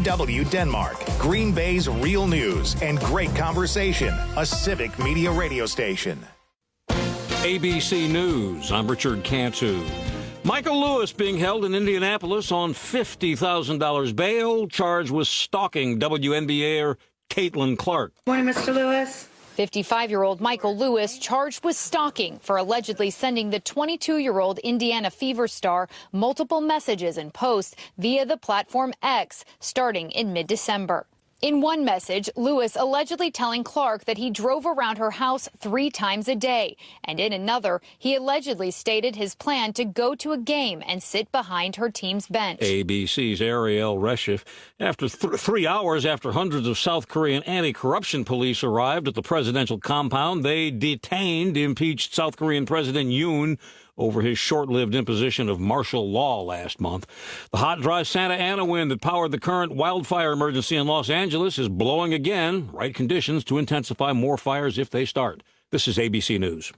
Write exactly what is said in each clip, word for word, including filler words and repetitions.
W Denmark, Green Bay's real news and great conversation, a civic media radio station. A B C News, I'm Richard Cantu. Michael Lewis being held in Indianapolis on fifty thousand dollars bail, charged with stalking W N B A-er Caitlin Clark. Morning, Mister Lewis. fifty-five-year-old Michael Lewis charged with stalking for allegedly sending the twenty-two-year-old Indiana Fever star multiple messages and posts via the platform X starting in mid-December. In one message, Lewis allegedly telling Clark that he drove around her house three times a day. And in another, he allegedly stated his plan to go to a game and sit behind her team's bench. A B C's Ariel Reshef. After th- three hours after hundreds of South Korean anti-corruption police arrived at the presidential compound, they detained impeached South Korean President Yoon over his short-lived imposition of martial law last month. The hot, dry Santa Ana wind that powered the current wildfire emergency in Los Angeles is blowing again. Right conditions to intensify more fires if they start. This is A B C News.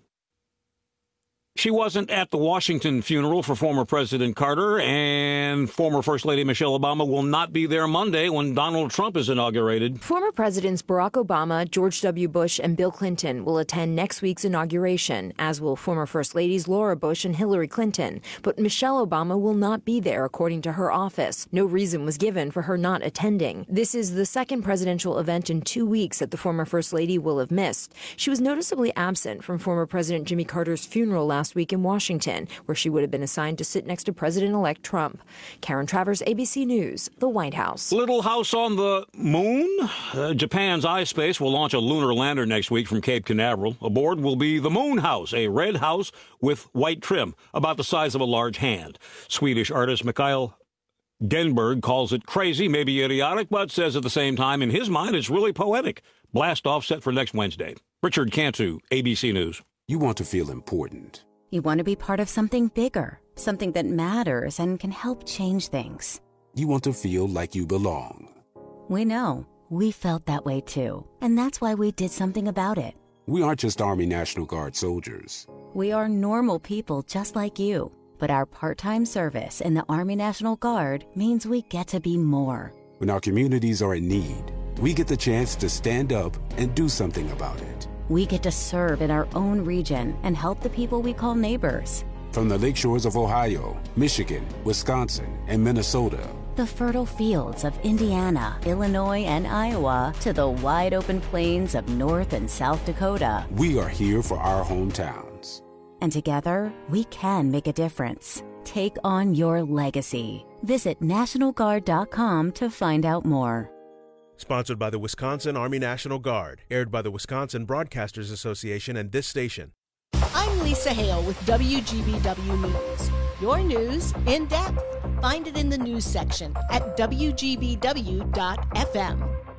She wasn't at the Washington funeral for former President Carter, and former First Lady Michelle Obama will not be there Monday when Donald Trump is inaugurated. Former Presidents Barack Obama, George W. Bush, and Bill Clinton will attend next week's inauguration, as will former First Ladies Laura Bush and Hillary Clinton. But Michelle Obama will not be there, according to her office. No reason was given for her not attending. This is the second presidential event in two weeks that the former First Lady will have missed. She was noticeably absent from former President Jimmy Carter's funeral last week in Washington, where she would have been assigned to sit next to President-elect Trump. Karen Travers, A B C News, the White House. Little house on the moon? Uh, Japan's iSpace will launch a lunar lander next week from Cape Canaveral. Aboard will be the Moon House, a red house with white trim, about the size of a large hand. Swedish artist Mikael Genberg calls it crazy, maybe idiotic, but says at the same time, in his mind, it's really poetic. Blast off set for next Wednesday. Richard Cantu, A B C News. You want to feel important. You want to be part of something bigger, something that matters and can help change things. You want to feel like you belong. We know. We felt that way too. And that's why we did something about it. We aren't just Army National Guard soldiers. We are normal people just like you. But our part-time service in the Army National Guard means we get to be more. When our communities are in need, we get the chance to stand up and do something about it. We get to serve in our own region and help the people we call neighbors. From the lakeshores of Ohio, Michigan, Wisconsin, and Minnesota. The fertile fields of Indiana, Illinois, and Iowa to the wide open plains of North and South Dakota. We are here for our hometowns. And together, we can make a difference. Take on your legacy. Visit National Guard dot com to find out more. Sponsored by the Wisconsin Army National Guard. Aired by the Wisconsin Broadcasters Association and this station. I'm Lisa Hale with W G B W News. Your news in depth. Find it in the news section at W G B W dot F M.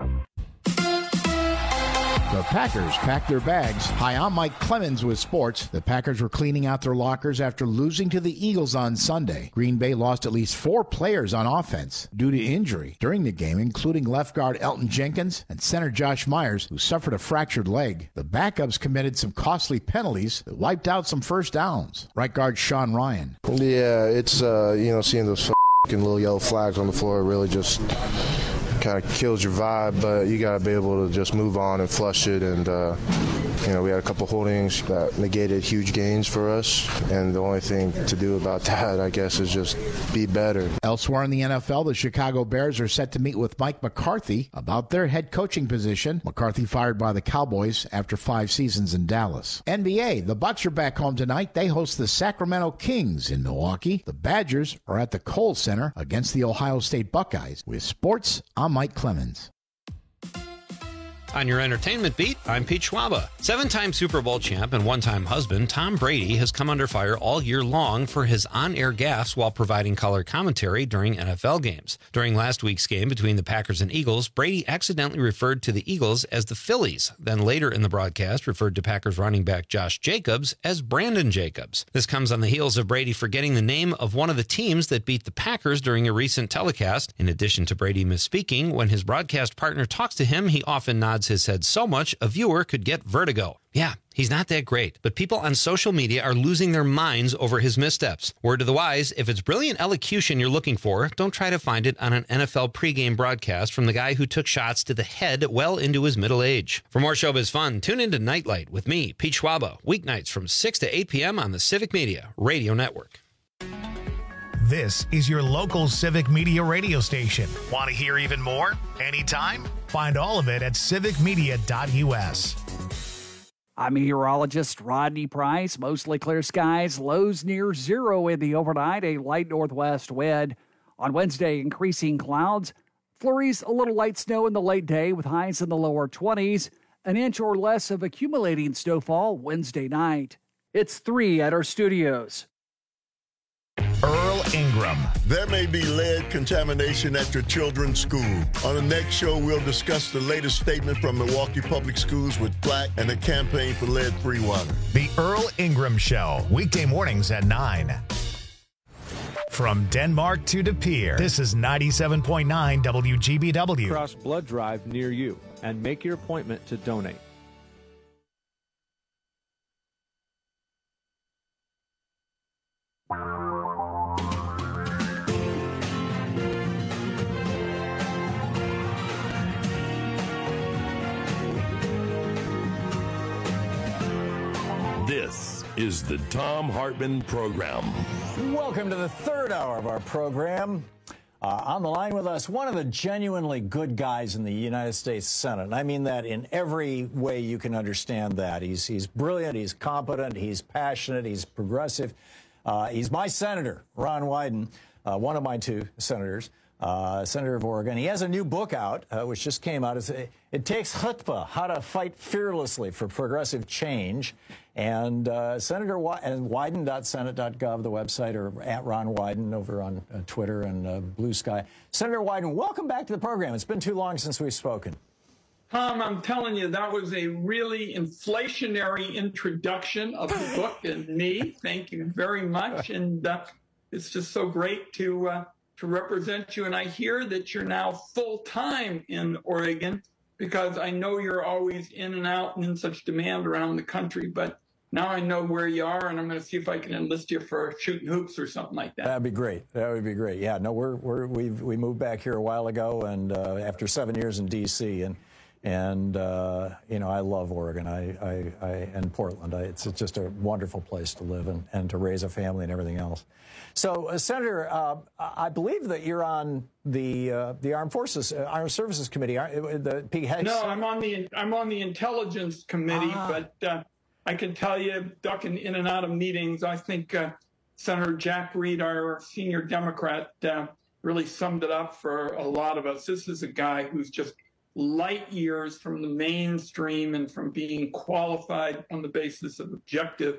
The Packers packed their bags. Hi, I'm Mike Clemens with sports. The Packers were cleaning out their lockers after losing to the Eagles on Sunday. Green Bay lost at least four players on offense due to injury during the game, including left guard Elton Jenkins and center Josh Myers, who suffered a fractured leg. The backups committed some costly penalties that wiped out some first downs. Right guard Sean Ryan. Yeah, it's, uh, you know, seeing those f***ing little yellow flags on the floor really just kind of kills your vibe, but you got to be able to just move on and flush it. And, uh, you know, we had a couple holdings that negated huge gains for us. And the only thing to do about that, I guess, is just be better. Elsewhere in the N F L, the Chicago Bears are set to meet with Mike McCarthy about their head coaching position. McCarthy fired by the Cowboys after five seasons in Dallas. N B A, the Bucks are back home tonight. They host the Sacramento Kings in Milwaukee. The Badgers are at the Kohl Center against the Ohio State Buckeyes. With sports, I'm Mike Clemens. On your entertainment beat, I'm Pete Schwaba. Seven-time Super Bowl champ and one-time husband Tom Brady has come under fire all year long for his on-air gaffes while providing color commentary during N F L games. During last week's game between the Packers and Eagles, Brady accidentally referred to the Eagles as the Phillies, then later in the broadcast referred to Packers running back Josh Jacobs as Brandon Jacobs. This comes on the heels of Brady forgetting the name of one of the teams that beat the Packers during a recent telecast. In addition to Brady misspeaking, when his broadcast partner talks to him, he often nods nods his head so much a viewer could get vertigo. Yeah, he's not that great, but people on social media are losing their minds over his missteps. Word to the wise, if it's brilliant elocution you're looking for, don't try to find it on an N F L pregame broadcast from the guy who took shots to the head well into his middle age. For more showbiz fun, tune into Nightlight with me, Pete Schwaba, weeknights from six to eight p.m. on the Civic Media Radio Network. This is your local Civic Media radio station. Want to hear even more? Anytime? Find all of it at civic media dot u s. I'm meteorologist Rodney Price. Mostly clear skies, lows near zero in the overnight, a light northwest wind. On Wednesday, increasing clouds. Flurries, a little light snow in the late day with highs in the lower twenties. An inch or less of accumulating snowfall Wednesday night. It's three at our studios. Earl Ingram. There may be lead contamination at your children's school. On the next show, we'll discuss the latest statement from Milwaukee Public Schools with Black and the campaign for lead-free water. The Earl Ingram Show, weekday mornings at nine. From Denmark to De Pere, this is ninety-seven point nine W G B W. Cross blood drive near you and make your appointment to donate. This is the Thom Hartmann Program. Welcome to the third hour of our program. Uh, on the line with us, one of the genuinely good guys in the United States Senate. I mean that in every way you can understand that. He's, he's brilliant, he's competent, he's passionate, he's progressive. Uh, he's my senator, Ron Wyden, uh, one of my two senators. Uh, Senator of Oregon. He has a new book out, uh, which just came out. It's, it takes chutzpah, how to fight fearlessly for progressive change. And uh, Senator Wy- and Wyden dot senate dot gov, the website, or at Ron Wyden over on uh, Twitter and uh, Blue Sky. Senator Wyden, welcome back to the program. It's been too long since we've spoken. Tom, I'm telling you, that was a really inflationary introduction of the book and me. Thank you very much. And uh, it's just so great to... Uh, to represent you. And I hear that you're now full-time in Oregon because I know you're always in and out and in such demand around the country. But now I know where you are, and I'm going to see if I can enlist you for shooting hoops or something like that. That'd be great. That would be great. Yeah, no, we're, we're, we've, we moved back here a while ago, and uh, after seven years in D C, and, and uh, you know, I love Oregon I, I, I, and Portland. I, it's, it's just a wonderful place to live and, and to raise a family and everything else. So, uh, Senator, uh, I believe that you're on the uh, the Armed Forces, uh, Armed Services Committee. Aren't, the P H. No, I'm on the I'm on the Intelligence Committee, ah. but uh, I can tell you, ducking in and out of meetings, I think uh, Senator Jack Reed, our senior Democrat, uh, really summed it up for a lot of us. This is a guy who's just light years from the mainstream and from being qualified on the basis of objective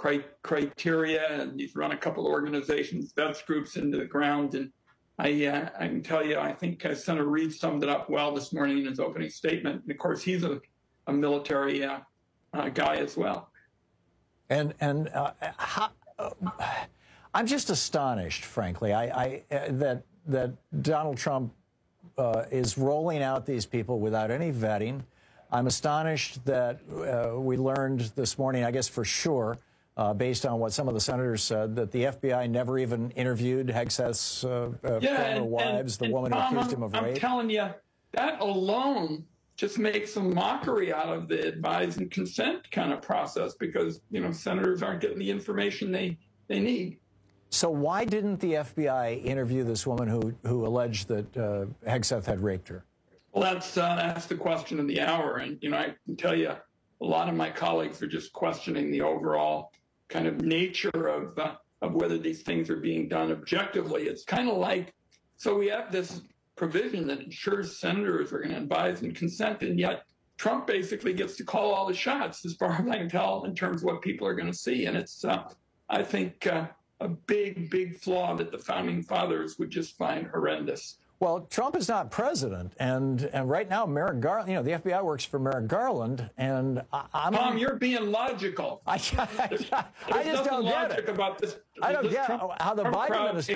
criteria, and he's run a couple of organizations, vets groups into the ground. And I, uh, I can tell you, I think uh, Senator Reed summed it up well this morning in his opening statement. And of course, he's a, a military uh, uh, guy as well. And and uh, how, uh, I'm just astonished, frankly, I, I uh, that that Donald Trump uh, is rolling out these people without any vetting. I'm astonished that uh, we learned this morning, I guess for sure, Uh, based on what some of the senators said, that the F B I never even interviewed Hegseth's uh, uh, yeah, former and, wives, and, the woman Tom, who accused I'm, him of I'm rape. I'm telling you, that alone just makes a mockery out of the advise and consent kind of process because, you know, senators aren't getting the information they, they need. So why didn't the F B I interview this woman who, who alleged that uh, Hegseth had raped her? Well, that's, uh, that's the question of the hour. And, you know, I can tell you, a lot of my colleagues are just questioning the overall kind of nature of uh, of whether these things are being done objectively. It's kind of like, so we have this provision that ensures senators are going to advise and consent, and yet Trump basically gets to call all the shots, as far as I can tell, in terms of what people are going to see. And it's, uh, I think, uh, a big, big flaw that the founding fathers would just find horrendous. Well, Trump is not president, and and right now, Merrick Garland, you know, the F B I works for Merrick Garland, and I, I'm... Tom, you're being logical. I, I, I, I just don't get it. About this, I don't this get Trump, how the Trump Biden crowd administration...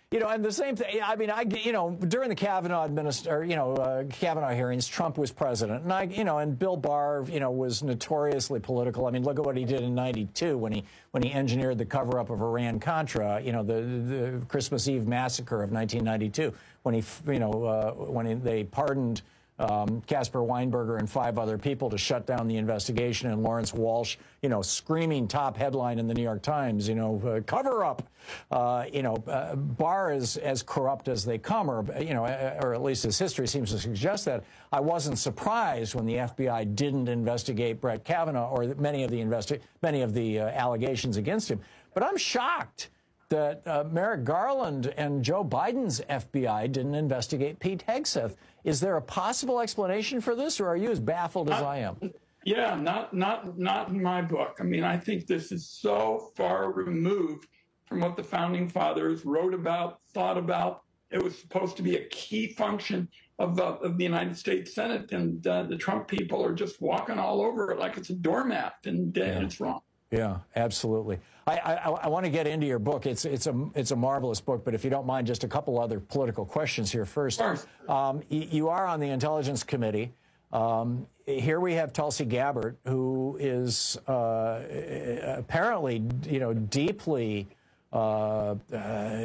You know, and the same thing, I mean, I, you know, during the Kavanaugh administer, you know, uh, Kavanaugh hearings, Trump was president. And I, you know, and Bill Barr, you know, was notoriously political. I mean, look at what he did in ninety-two when he when he engineered the cover up of Iran-Contra, you know, the, the Christmas Eve massacre of nineteen ninety-two, when he, you know, uh, when he, they pardoned Um, Casper Weinberger and five other people to shut down the investigation, and Lawrence Walsh, you know, screaming top headline in the New York Times, you know, uh, cover up. Uh, you know, uh, Barr is as corrupt as they come, or, you know, or at least his history seems to suggest that. I wasn't surprised when the F B I didn't investigate Brett Kavanaugh or many of the investi- many of the uh, allegations against him. But I'm shocked that uh, Merrick Garland and Joe Biden's F B I didn't investigate Pete Hegseth. Is there a possible explanation for this, or are you as baffled as not, I am? Yeah, not not not in my book. I mean, I think this is so far removed from what the founding fathers wrote about, thought about. It was supposed to be a key function of the, of the United States Senate, and uh, the Trump people are just walking all over it like it's a doormat, and uh, Yeah. it's wrong. Yeah, absolutely. I, I, I want to get into your book. It's it's a it's a marvelous book. But if you don't mind, just a couple other political questions here first. Um, y- you are on the Intelligence Committee. Um, here we have Tulsi Gabbard, who is uh, apparently, you know, deeply. Uh, uh,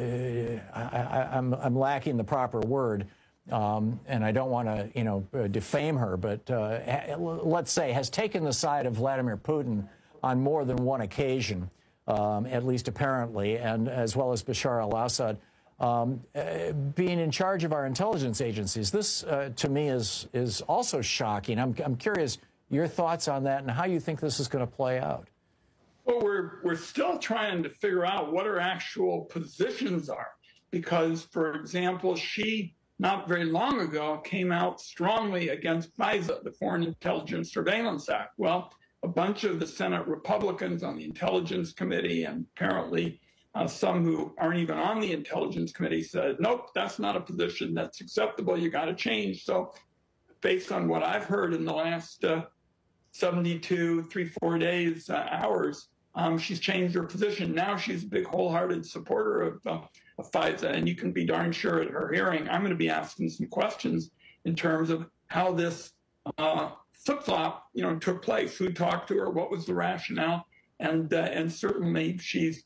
I, I, I'm I'm lacking the proper word. Um, and I don't want to, you know, defame her, but uh, ha- let's say has taken the side of Vladimir Putin on more than one occasion, um, at least apparently, and as well as Bashar al-Assad, um, uh, being in charge of our intelligence agencies. This, uh, to me, is is also shocking. I'm I'm curious your thoughts on that and how you think this is going to play out. Well, we're we're still trying to figure out what her actual positions are, because, for example, she not very long ago came out strongly against FISA, the Foreign Intelligence Surveillance Act. Well, a bunch of the Senate Republicans on the Intelligence Committee, and apparently uh, some who aren't even on the Intelligence Committee, said, nope, that's not a position that's acceptable. You got to change. So based on what I've heard in the last uh, seventy-two, three, four days, uh, hours, um, she's changed her position. Now she's a big wholehearted supporter of, uh, of FISA. And you can be darn sure at her hearing, I'm going to be asking some questions in terms of how this uh, flip-flop, you know, took place. Who talked to her? What was the rationale? And uh, and certainly she's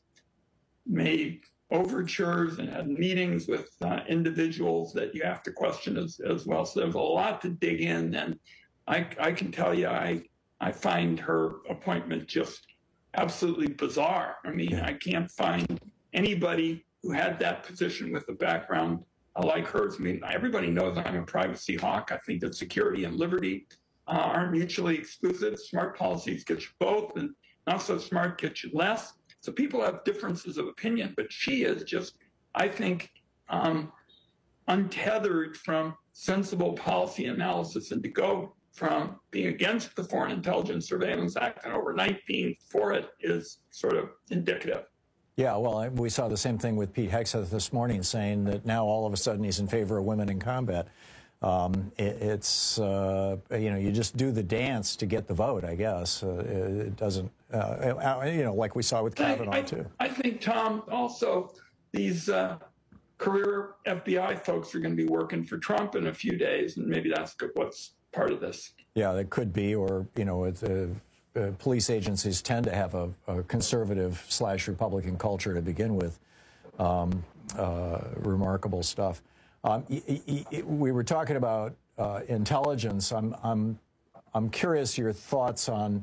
made overtures and had meetings with uh, individuals that you have to question as, as well. So there's a lot to dig in. And I, I can tell you, I I find her appointment just absolutely bizarre. I mean, I can't find anybody who had that position with a background like hers. I mean, everybody knows I'm a privacy hawk. I think that security and liberty Uh, aren't mutually exclusive. Smart policies get you both, and not so smart get you less. So people have differences of opinion, but she is just, I think, um, untethered from sensible policy analysis, and to go from being against the Foreign Intelligence Surveillance Act and overnight being for it is sort of indicative. Yeah, well, I- we saw the same thing with Pete Hegseth this morning, saying that now all of a sudden he's in favor of women in combat. Um, it, it's, uh, you know, you just do the dance to get the vote, I guess. Uh, it doesn't, uh, you know, like we saw with Kavanaugh, I, I, too. I think, Tom, also these uh, career F B I folks are going to be working for Trump in a few days, and maybe that's what's part of this. Yeah, that could be, or, you know, it's, uh, uh, police agencies tend to have a, a conservative slash Republican culture to begin with. Um, uh, remarkable stuff. Um, y- y- y- we were talking about uh, intelligence. I'm, I'm, I'm curious your thoughts on,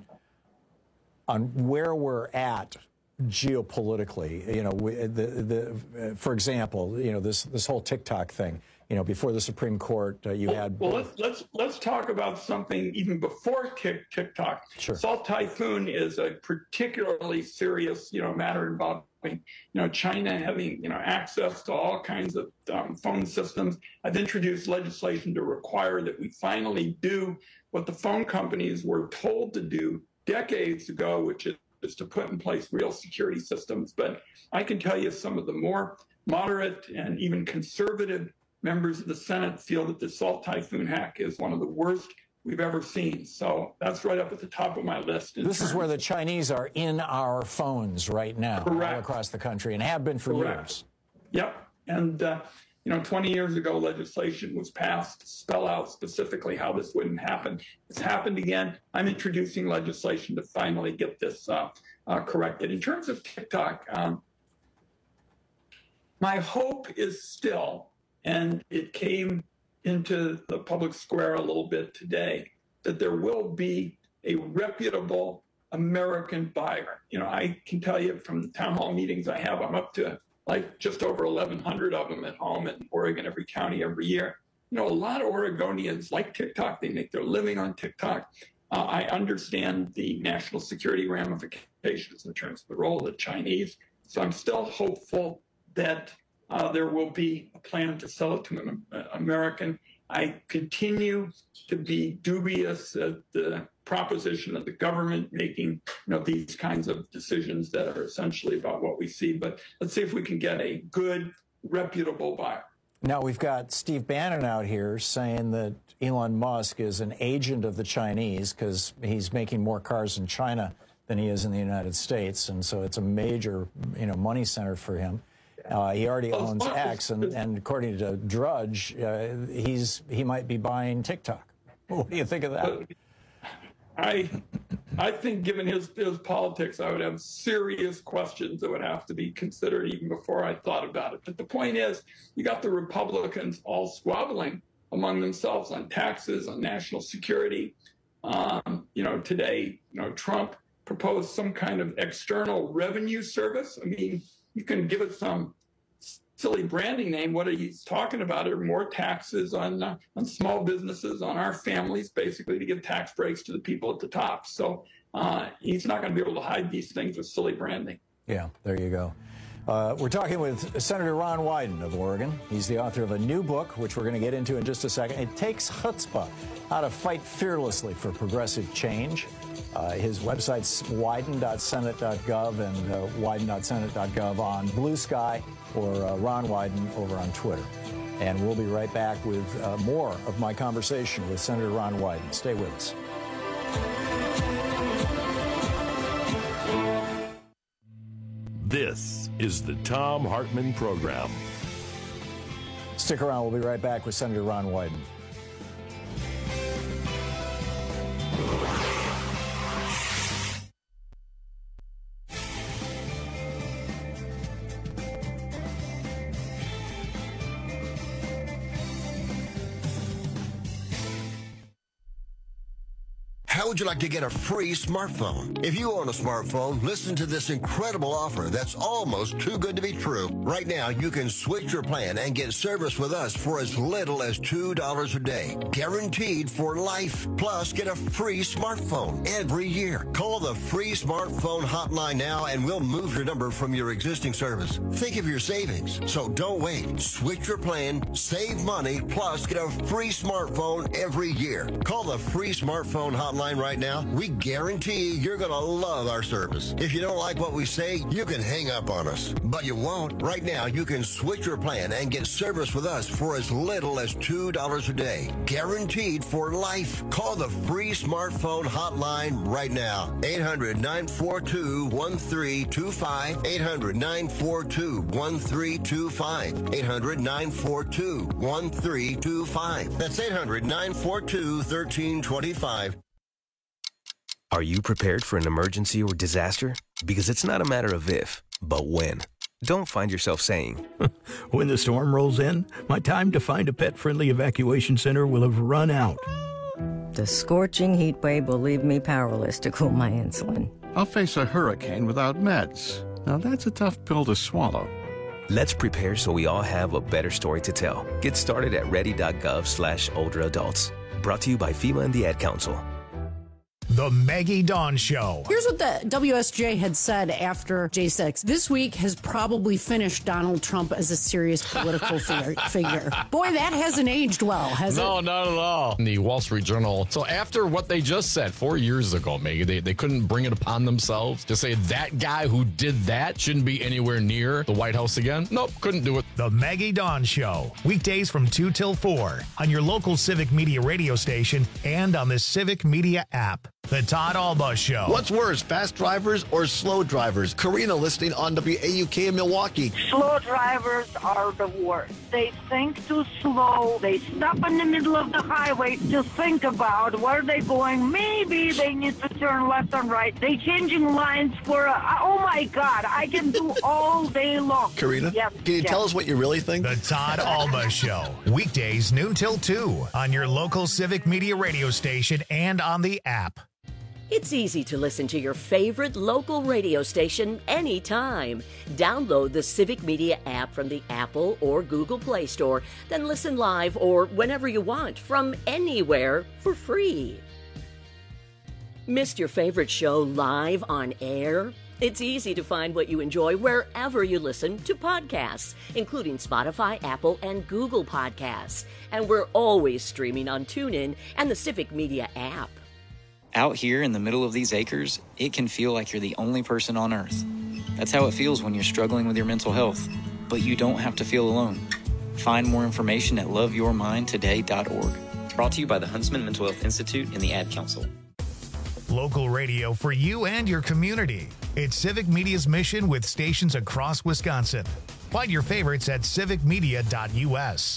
on where we're at geopolitically. You know, we, the, the, uh, for example, you know, this, this whole TikTok thing. You know, before the Supreme Court, uh, you well, had. Well, let's let's let's talk about something even before Tik TikTok. Sure. Salt Typhoon is a particularly serious, you know, matter involving, you know, China having, you know, access to all kinds of um, phone systems. I've introduced legislation to require that we finally do what the phone companies were told to do decades ago, which is, is to put in place real security systems. But I can tell you some of the more moderate and even conservative members of the Senate feel that the Salt Typhoon hack is one of the worst we've ever seen. So that's right up at the top of my list. This is where the Chinese are in our phones right now, Correct. all across the country, and have been for Correct. years. Yep. And, uh, you know, twenty years ago, legislation was passed to spell out specifically how this wouldn't happen. It's happened again. I'm introducing legislation to finally get this uh, uh, corrected. In terms of TikTok, um, my hope is still, and it came into the public square a little bit today, that there will be a reputable American buyer. You know, I can tell you from the town hall meetings I have, I'm up to like just over eleven hundred of them at home in Oregon, every county, every year. You know, a lot of Oregonians like TikTok. They make their living on TikTok. Uh, I understand the national security ramifications in terms of the role of the Chinese. So I'm still hopeful that uh, there will be a plan to sell it to an uh, American. I continue to be dubious at the proposition of the government making, you know, these kinds of decisions that are essentially about what we see. But let's see if we can get a good, reputable buyer. Now, we've got Steve Bannon out here saying that Elon Musk is an agent of the Chinese because he's making more cars in China than he is in the United States. And so it's a major, you know, money center for him. Uh, he already owns X, and, and according to Drudge, uh, he's he might be buying TikTok. What do you think of that? I I think given his, his politics, I would have serious questions that would have to be considered even before I thought about it. But the point is, you got the Republicans all squabbling among themselves on taxes, on national security. Um, you know, today, you know, Trump proposed some kind of external revenue service. I mean, you can give it some silly branding name. What he's talking about are more taxes on uh, on small businesses, on our families, basically to give tax breaks to the people at the top. So uh, he's not going to be able to hide these things with silly branding. Yeah, there you go. Uh, we're talking with Senator Ron Wyden of Oregon. He's the author of a new book, which we're going to get into in just a second. It takes chutzpah, how to fight fearlessly for progressive change. Uh, his website's wyden dot senate dot gov and uh, wyden dot senate dot gov on Blue Sky, or uh, Ron Wyden over on Twitter. And we'll be right back with uh, more of my conversation with Senator Ron Wyden. Stay with us. This is the Thom Hartmann Program. Stick around. We'll be right back with Senator Ron Wyden. How would you like to get a free smartphone? If you own a smartphone, listen to this incredible offer that's almost too good to be true. Right now, you can switch your plan and get service with us for as little as two dollars a day. Guaranteed for life. Plus, get a free smartphone every year. Call the free smartphone hotline now and we'll move your number from your existing service. Think of your savings. So don't wait. Switch your plan, save money, plus get a free smartphone every year. Call the free smartphone hotline right now. We guarantee you're going to love our service. If you don't like what we say, you can hang up on us. But you won't. Right now, you can switch your plan and get service with us for as little as two dollars a day. Guaranteed for life. Call the free smartphone hotline right now. eight hundred, nine four two, one three two five. eight hundred, nine four two, one three two five. eight hundred, nine four two, one three two five. That's eight hundred, nine four two, one three two five. Are you prepared for an emergency or disaster? Because it's not a matter of if, but when. Don't find yourself saying, when the storm rolls in, my time to find a pet-friendly evacuation center will have run out. The scorching heat wave will leave me powerless to cool my insulin. I'll face a hurricane without meds. Now that's a tough pill to swallow. Let's prepare so we all have a better story to tell. Get started at ready.gov slash older adults. Brought to you by FEMA and the Ad Council. The Maggie Dawn Show. Here's what the W S J had said after J six. This week has probably finished Donald Trump as a serious political figure. Boy, that hasn't aged well, has no, it? No, not at all. In the Wall Street Journal. So after what they just said four years ago, Maggie, they, they couldn't bring it upon themselves to say that guy who did that shouldn't be anywhere near the White House again. Nope, couldn't do it. The Maggie Dawn Show. Weekdays from two till four on your local Civic Media radio station and on the Civic Media app. The Todd Alba Show. What's worse, fast drivers or slow drivers? Karina listening on W A U K in Milwaukee. Slow drivers are the worst. They think too slow. They stop in the middle of the highway to think about where they're going. Maybe they need to turn left and right. They changing lines for, a, oh my God, I can do all day long. Karina, yes, can you yes. tell us what you really think? The Todd Alba Show. Weekdays noon till two on your local Civic Media radio station and on the app. It's easy to listen to your favorite local radio station anytime. Download the Civic Media app from the Apple or Google Play Store, then listen live or whenever you want from anywhere for free. Missed your favorite show live on air? It's easy to find what you enjoy wherever you listen to podcasts, including Spotify, Apple, and Google Podcasts. And we're always streaming on TuneIn and the Civic Media app. Out here in the middle of these acres, it can feel like you're the only person on Earth. That's how it feels when you're struggling with your mental health. But you don't have to feel alone. Find more information at love your mind today dot org. Brought to you by the Huntsman Mental Health Institute and the Ad Council. Local radio for you and your community. It's Civic Media's mission with stations across Wisconsin. Find your favorites at civic media dot U S.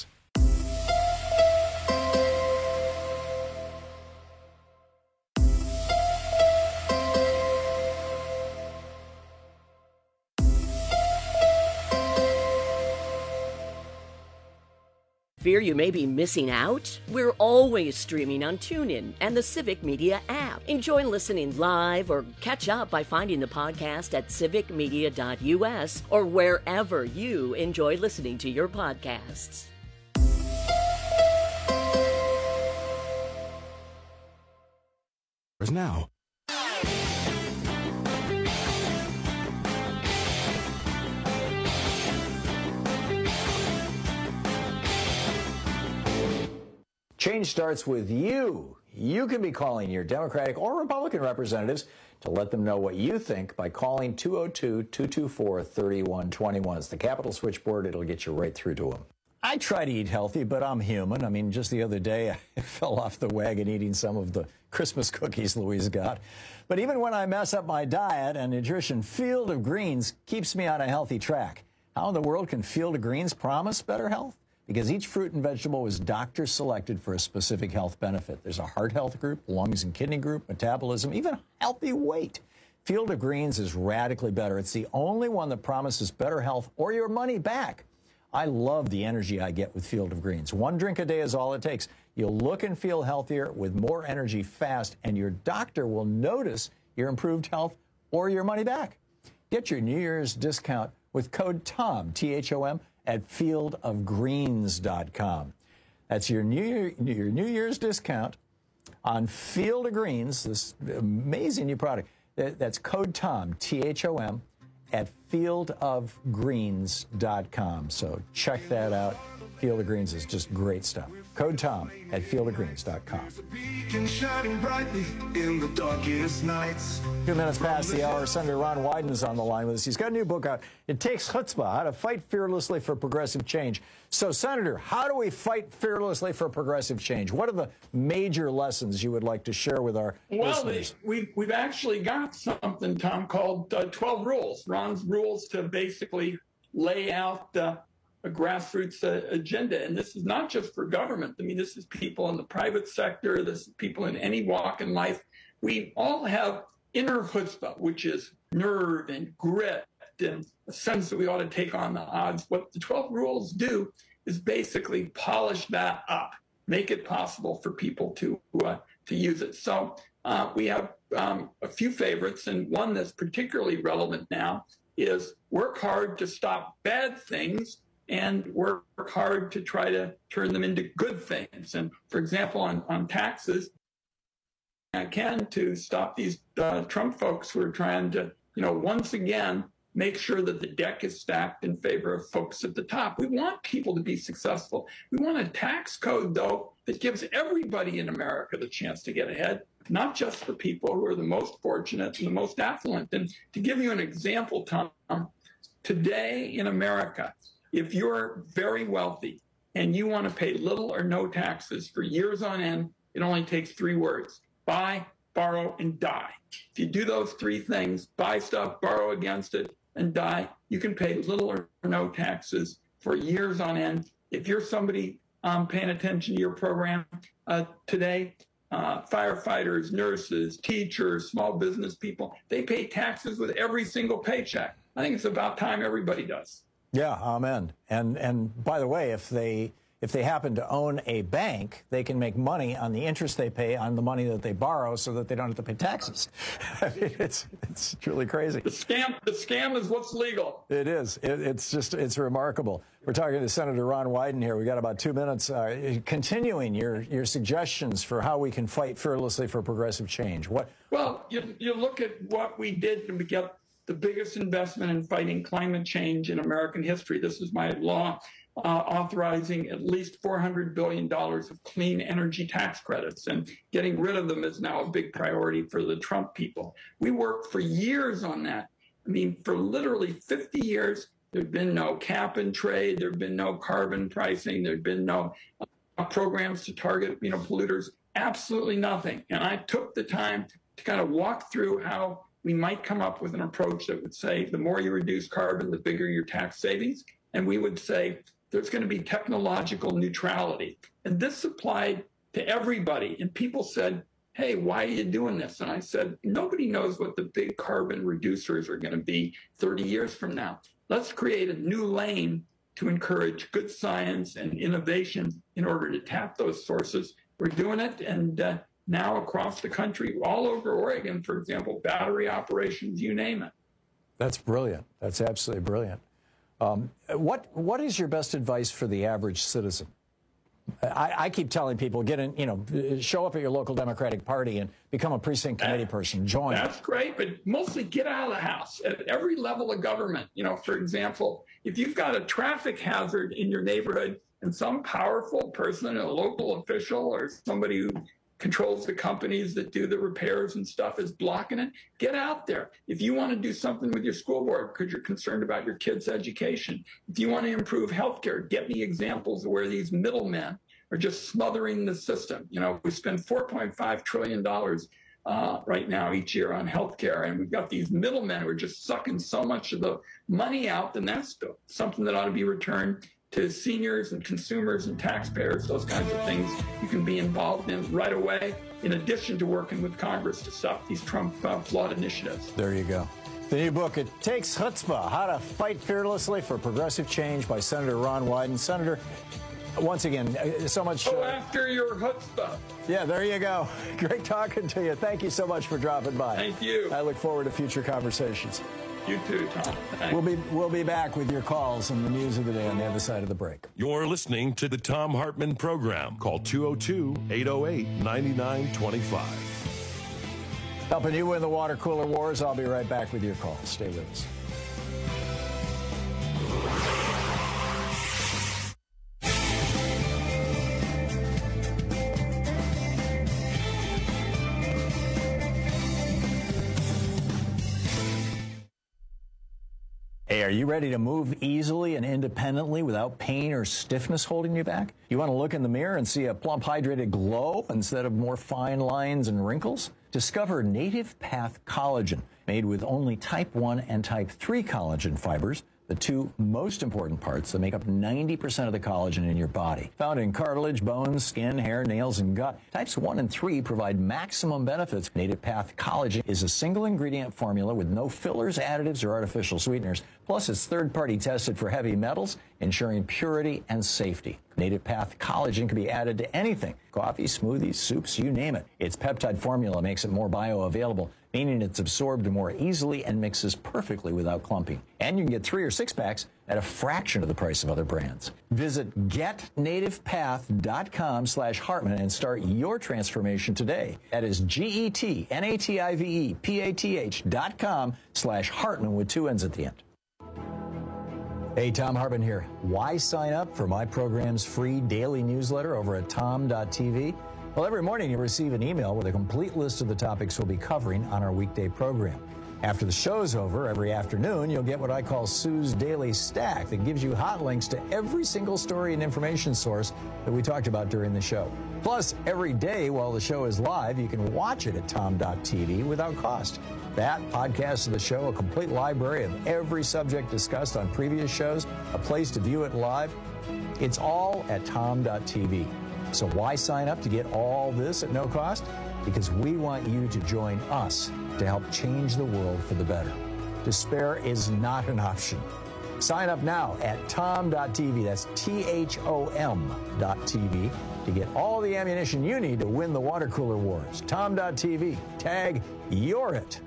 Fear you may be missing out? We're always streaming on TuneIn and the Civic Media app. Enjoy listening live or catch up by finding the podcast at civic media dot U S or wherever you enjoy listening to your podcasts. Now. Change starts with you. You can be calling your Democratic or Republican representatives to let them know what you think by calling two oh two, two two four, three one two one. It's the Capitol switchboard. It'll get you right through to them. I try to eat healthy, but I'm human. I mean, just the other day, I fell off the wagon eating some of the Christmas cookies Louise got. But even when I mess up my diet and nutrition, Field of Greens keeps me on a healthy track. How in the world can Field of Greens promise better health? Because each fruit and vegetable was doctor selected for a specific health benefit. There's a heart health group, lungs and kidney group, metabolism, even healthy weight. Field of Greens is radically better. It's the only one that promises better health or your money back. I love the energy I get with Field of Greens. One drink a day is all it takes. You'll look and feel healthier with more energy fast, and your doctor will notice your improved health or your money back. Get your New Year's discount with code TOM, T H O M, at field of greens dot com. That's your New, Year, your New Year's discount on Field of Greens, this amazing new product. That's code TOM, T H O M, at field of greens dot com. So check that out. Field of Greens is just great stuff. Code TOM at field of greens dot com. Shining brightly in the darkest nights. Two minutes past the hour. Senator Ron Wyden is on the line with us. He's got a new book out. It takes chutzpah, how to fight fearlessly for progressive change. So, Senator, how do we fight fearlessly for progressive change? What are the major lessons you would like to share with our well, listeners? Well, we, we've actually got something, Tom, called uh, twelve rules. Ron's rules to basically lay out uh, a grassroots uh, agenda. And this is not just for government. I mean, this is people in the private sector. This is people in any walk in life. We all have inner chutzpah, which is nerve and grit and a sense that we ought to take on the odds. What the twelve rules do is basically polish that up, make it possible for people to uh, to use it. So uh, we have um, a few favorites, and one that's particularly relevant now is work hard to stop bad things and work hard to try to turn them into good things. And for example, on, on taxes, I can to stop these uh, Trump folks who are trying to, you know, once again, make sure that the deck is stacked in favor of folks at the top. We want people to be successful. We want a tax code, though, that gives everybody in America the chance to get ahead, not just the people who are the most fortunate and the most affluent. And to give you an example, Tom, today in America, if you're very wealthy and you want to pay little or no taxes for years on end, it only takes three words: buy, borrow, and die. If you do those three things, buy stuff, borrow against it, and die, you can pay little or no taxes for years on end. If you're somebody um, paying attention to your program uh, today, uh, firefighters, nurses, teachers, small business people, they pay taxes with every single paycheck. I think it's about time everybody does. Yeah, amen. And and by the way, if they if they happen to own a bank, they can make money on the interest they pay on the money that they borrow, so that they don't have to pay taxes. I mean, it's it's truly crazy. The scam the scam is what's legal. It is. It, it's just it's remarkable. We're talking to Senator Ron Wyden here. We got about two minutes. Uh, continuing your your suggestions for how we can fight fearlessly for progressive change. What? Well, you you look at what we did to get the biggest investment in fighting climate change in American history. This is my law uh, authorizing at least four hundred billion dollars of clean energy tax credits, and getting rid of them is now a big priority for the Trump people. We worked for years on that. I mean, for literally fifty years, there'd been no cap and trade, there'd been no carbon pricing, there'd been no uh, programs to target, you know, polluters, absolutely nothing. And I took the time to kind of walk through how we might come up with an approach that would say the more you reduce carbon, the bigger your tax savings. And we would say there's going to be technological neutrality. And this applied to everybody. And people said, hey, why are you doing this? And I said, nobody knows what the big carbon reducers are going to be thirty years from now. Let's create a new lane to encourage good science and innovation in order to tap those sources. We're doing it. And uh, now across the country, all over Oregon, for example, battery operations, you name it. That's brilliant. That's absolutely brilliant. Um, what what is your best advice for the average citizen? I, I keep telling people, get in, you know, show up at your local Democratic Party and become a precinct committee that, person. Join. That's great, but mostly get out of the house at every level of government. You know, for example, if you've got a traffic hazard in your neighborhood and some powerful person, a local official or somebody who controls the companies that do the repairs and stuff is blocking it, get out there. If you want to do something with your school board because you're concerned about your kids' education, if you want to improve healthcare, get me examples of where these middlemen are just smothering the system. You know, we spend four point five trillion dollars uh, right now each year on healthcare, and we've got these middlemen who are just sucking so much of the money out, and that's something that ought to be returned to seniors and consumers and taxpayers. Those kinds of things you can be involved in right away, in addition to working with Congress to stop these Trump uh, flawed initiatives. There you go. The new book, It Takes Chutzpah, How to Fight Fearlessly for Progressive Change by Senator Ron Wyden. Senator, once again, so much. Go uh, after your chutzpah. Yeah, there you go. Great talking to you. Thank you so much for dropping by. Thank you. I look forward to future conversations. You too, Tom. Thanks. We'll be we'll be back with your calls and the news of the day on the other side of the break. You're listening to the Thom Hartmann Program. Call two oh two, eight oh eight, nine nine two five. Helping you win the water cooler wars. I'll be right back with your calls. Stay with us. Hey, are you ready to move easily and independently without pain or stiffness holding you back? You want to look in the mirror and see a plump, hydrated glow instead of more fine lines and wrinkles? Discover Native Path Collagen, made with only type one and type three collagen fibers, the two most important parts that make up ninety percent of the collagen in your body. Found in cartilage, bones, skin, hair, nails, and gut, types one and three provide maximum benefits. Native Path Collagen is a single ingredient formula with no fillers, additives, or artificial sweeteners. Plus, it's third-party tested for heavy metals, ensuring purity and safety. Native Path Collagen can be added to anything. Coffee, smoothies, soups, you name it. Its peptide formula makes it more bioavailable, meaning it's absorbed more easily and mixes perfectly without clumping. And you can get three or six packs at a fraction of the price of other brands. Visit get native path dot com slash Hartmann and start your transformation today. That is G E T N A T I V E P A T H dot com slash Hartmann with two N's at the end. Hey, Thom Hartmann here. Why sign up for my program's free daily newsletter over at tom dot t v? Well, every morning you receive an email with a complete list of the topics we'll be covering on our weekday program. After the show's over, every afternoon, you'll get what I call Sue's Daily Stack that gives you hot links to every single story and information source that we talked about during the show. Plus, every day while the show is live, you can watch it at tom dot t v without cost. That, podcasts of the show, a complete library of every subject discussed on previous shows, a place to view it live. It's all at tom dot t v. So why sign up to get all this at no cost? Because we want you to join us to help change the world for the better. Despair is not an option. Sign up now at tom dot t v. That's T H O M dot T V to get all the ammunition you need to win the water cooler wars. tom dot t v. Tag You're It.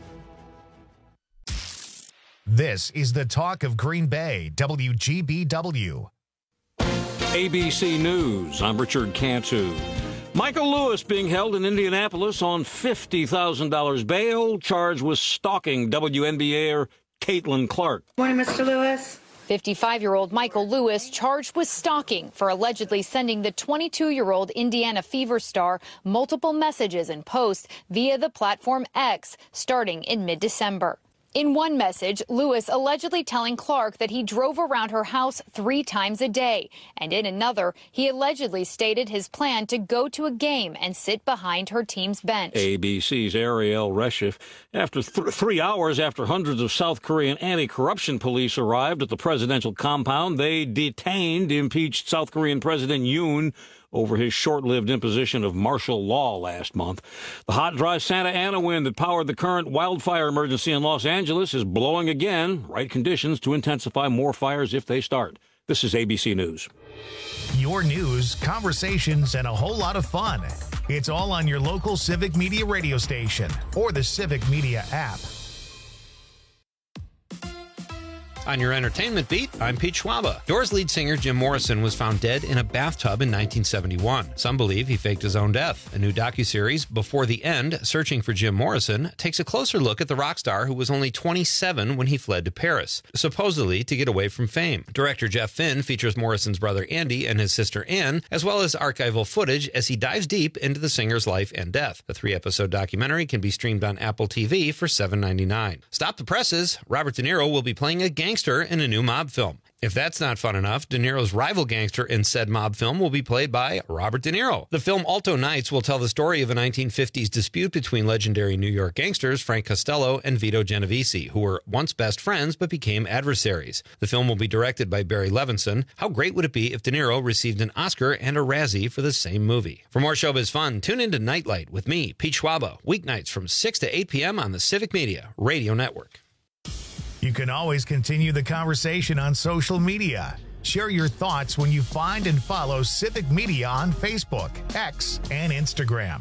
This is the talk of Green Bay, W G B W. A B C News, I'm Richard Cantu. Michael Lewis being held in Indianapolis on fifty thousand dollars bail, charged with stalking W N B A-er Caitlin Clark. Morning, Mister Lewis. fifty-five-year-old Michael Lewis charged with stalking for allegedly sending the twenty-two-year-old Indiana Fever star multiple messages and posts via the platform X starting in mid-December. In one message, Lewis allegedly telling Clark that he drove around her house three times a day. And in another, he allegedly stated his plan to go to a game and sit behind her team's bench. A B C's Ariel Reshef. After th- three hours after hundreds of South Korean anti-corruption police arrived at the presidential compound, they detained impeached South Korean President Yoon over his short-lived imposition of martial law last month. The hot, dry Santa Ana wind that powered the current wildfire emergency in Los Angeles is blowing again. Right conditions to intensify more fires if they start. This is A B C News. Your news, conversations, and a whole lot of fun. It's all on your local Civic Media radio station or the Civic Media app. On your entertainment beat, I'm Pete Schwaba. Doors lead singer Jim Morrison was found dead in a bathtub in nineteen seventy-one. Some believe he faked his own death. A new docuseries, Before the End, Searching for Jim Morrison, takes a closer look at the rock star who was only twenty-seven when he fled to Paris, supposedly to get away from fame. Director Jeff Finn features Morrison's brother Andy and his sister Ann, as well as archival footage as he dives deep into the singer's life and death. The three-episode documentary can be streamed on Apple T V for seven ninety-nine. Stop the presses. Robert De Niro will be playing a gangster in a new mob film. If that's not fun enough, De Niro's rival gangster in said mob film will be played by Robert De Niro. The film Alto Nights will tell the story of a nineteen fifties dispute between legendary New York gangsters Frank Costello and Vito Genovese, who were once best friends but became adversaries. The film will be directed by Barry Levinson. How great would it be if De Niro received an Oscar and a Razzie for the same movie? For more showbiz fun, tune into Nightlight with me, Pete Schwaba, weeknights from six to eight p.m. on the Civic Media Radio Network. You can always continue the conversation on social media. Share your thoughts when you find and follow Civic Media on Facebook, X, and Instagram.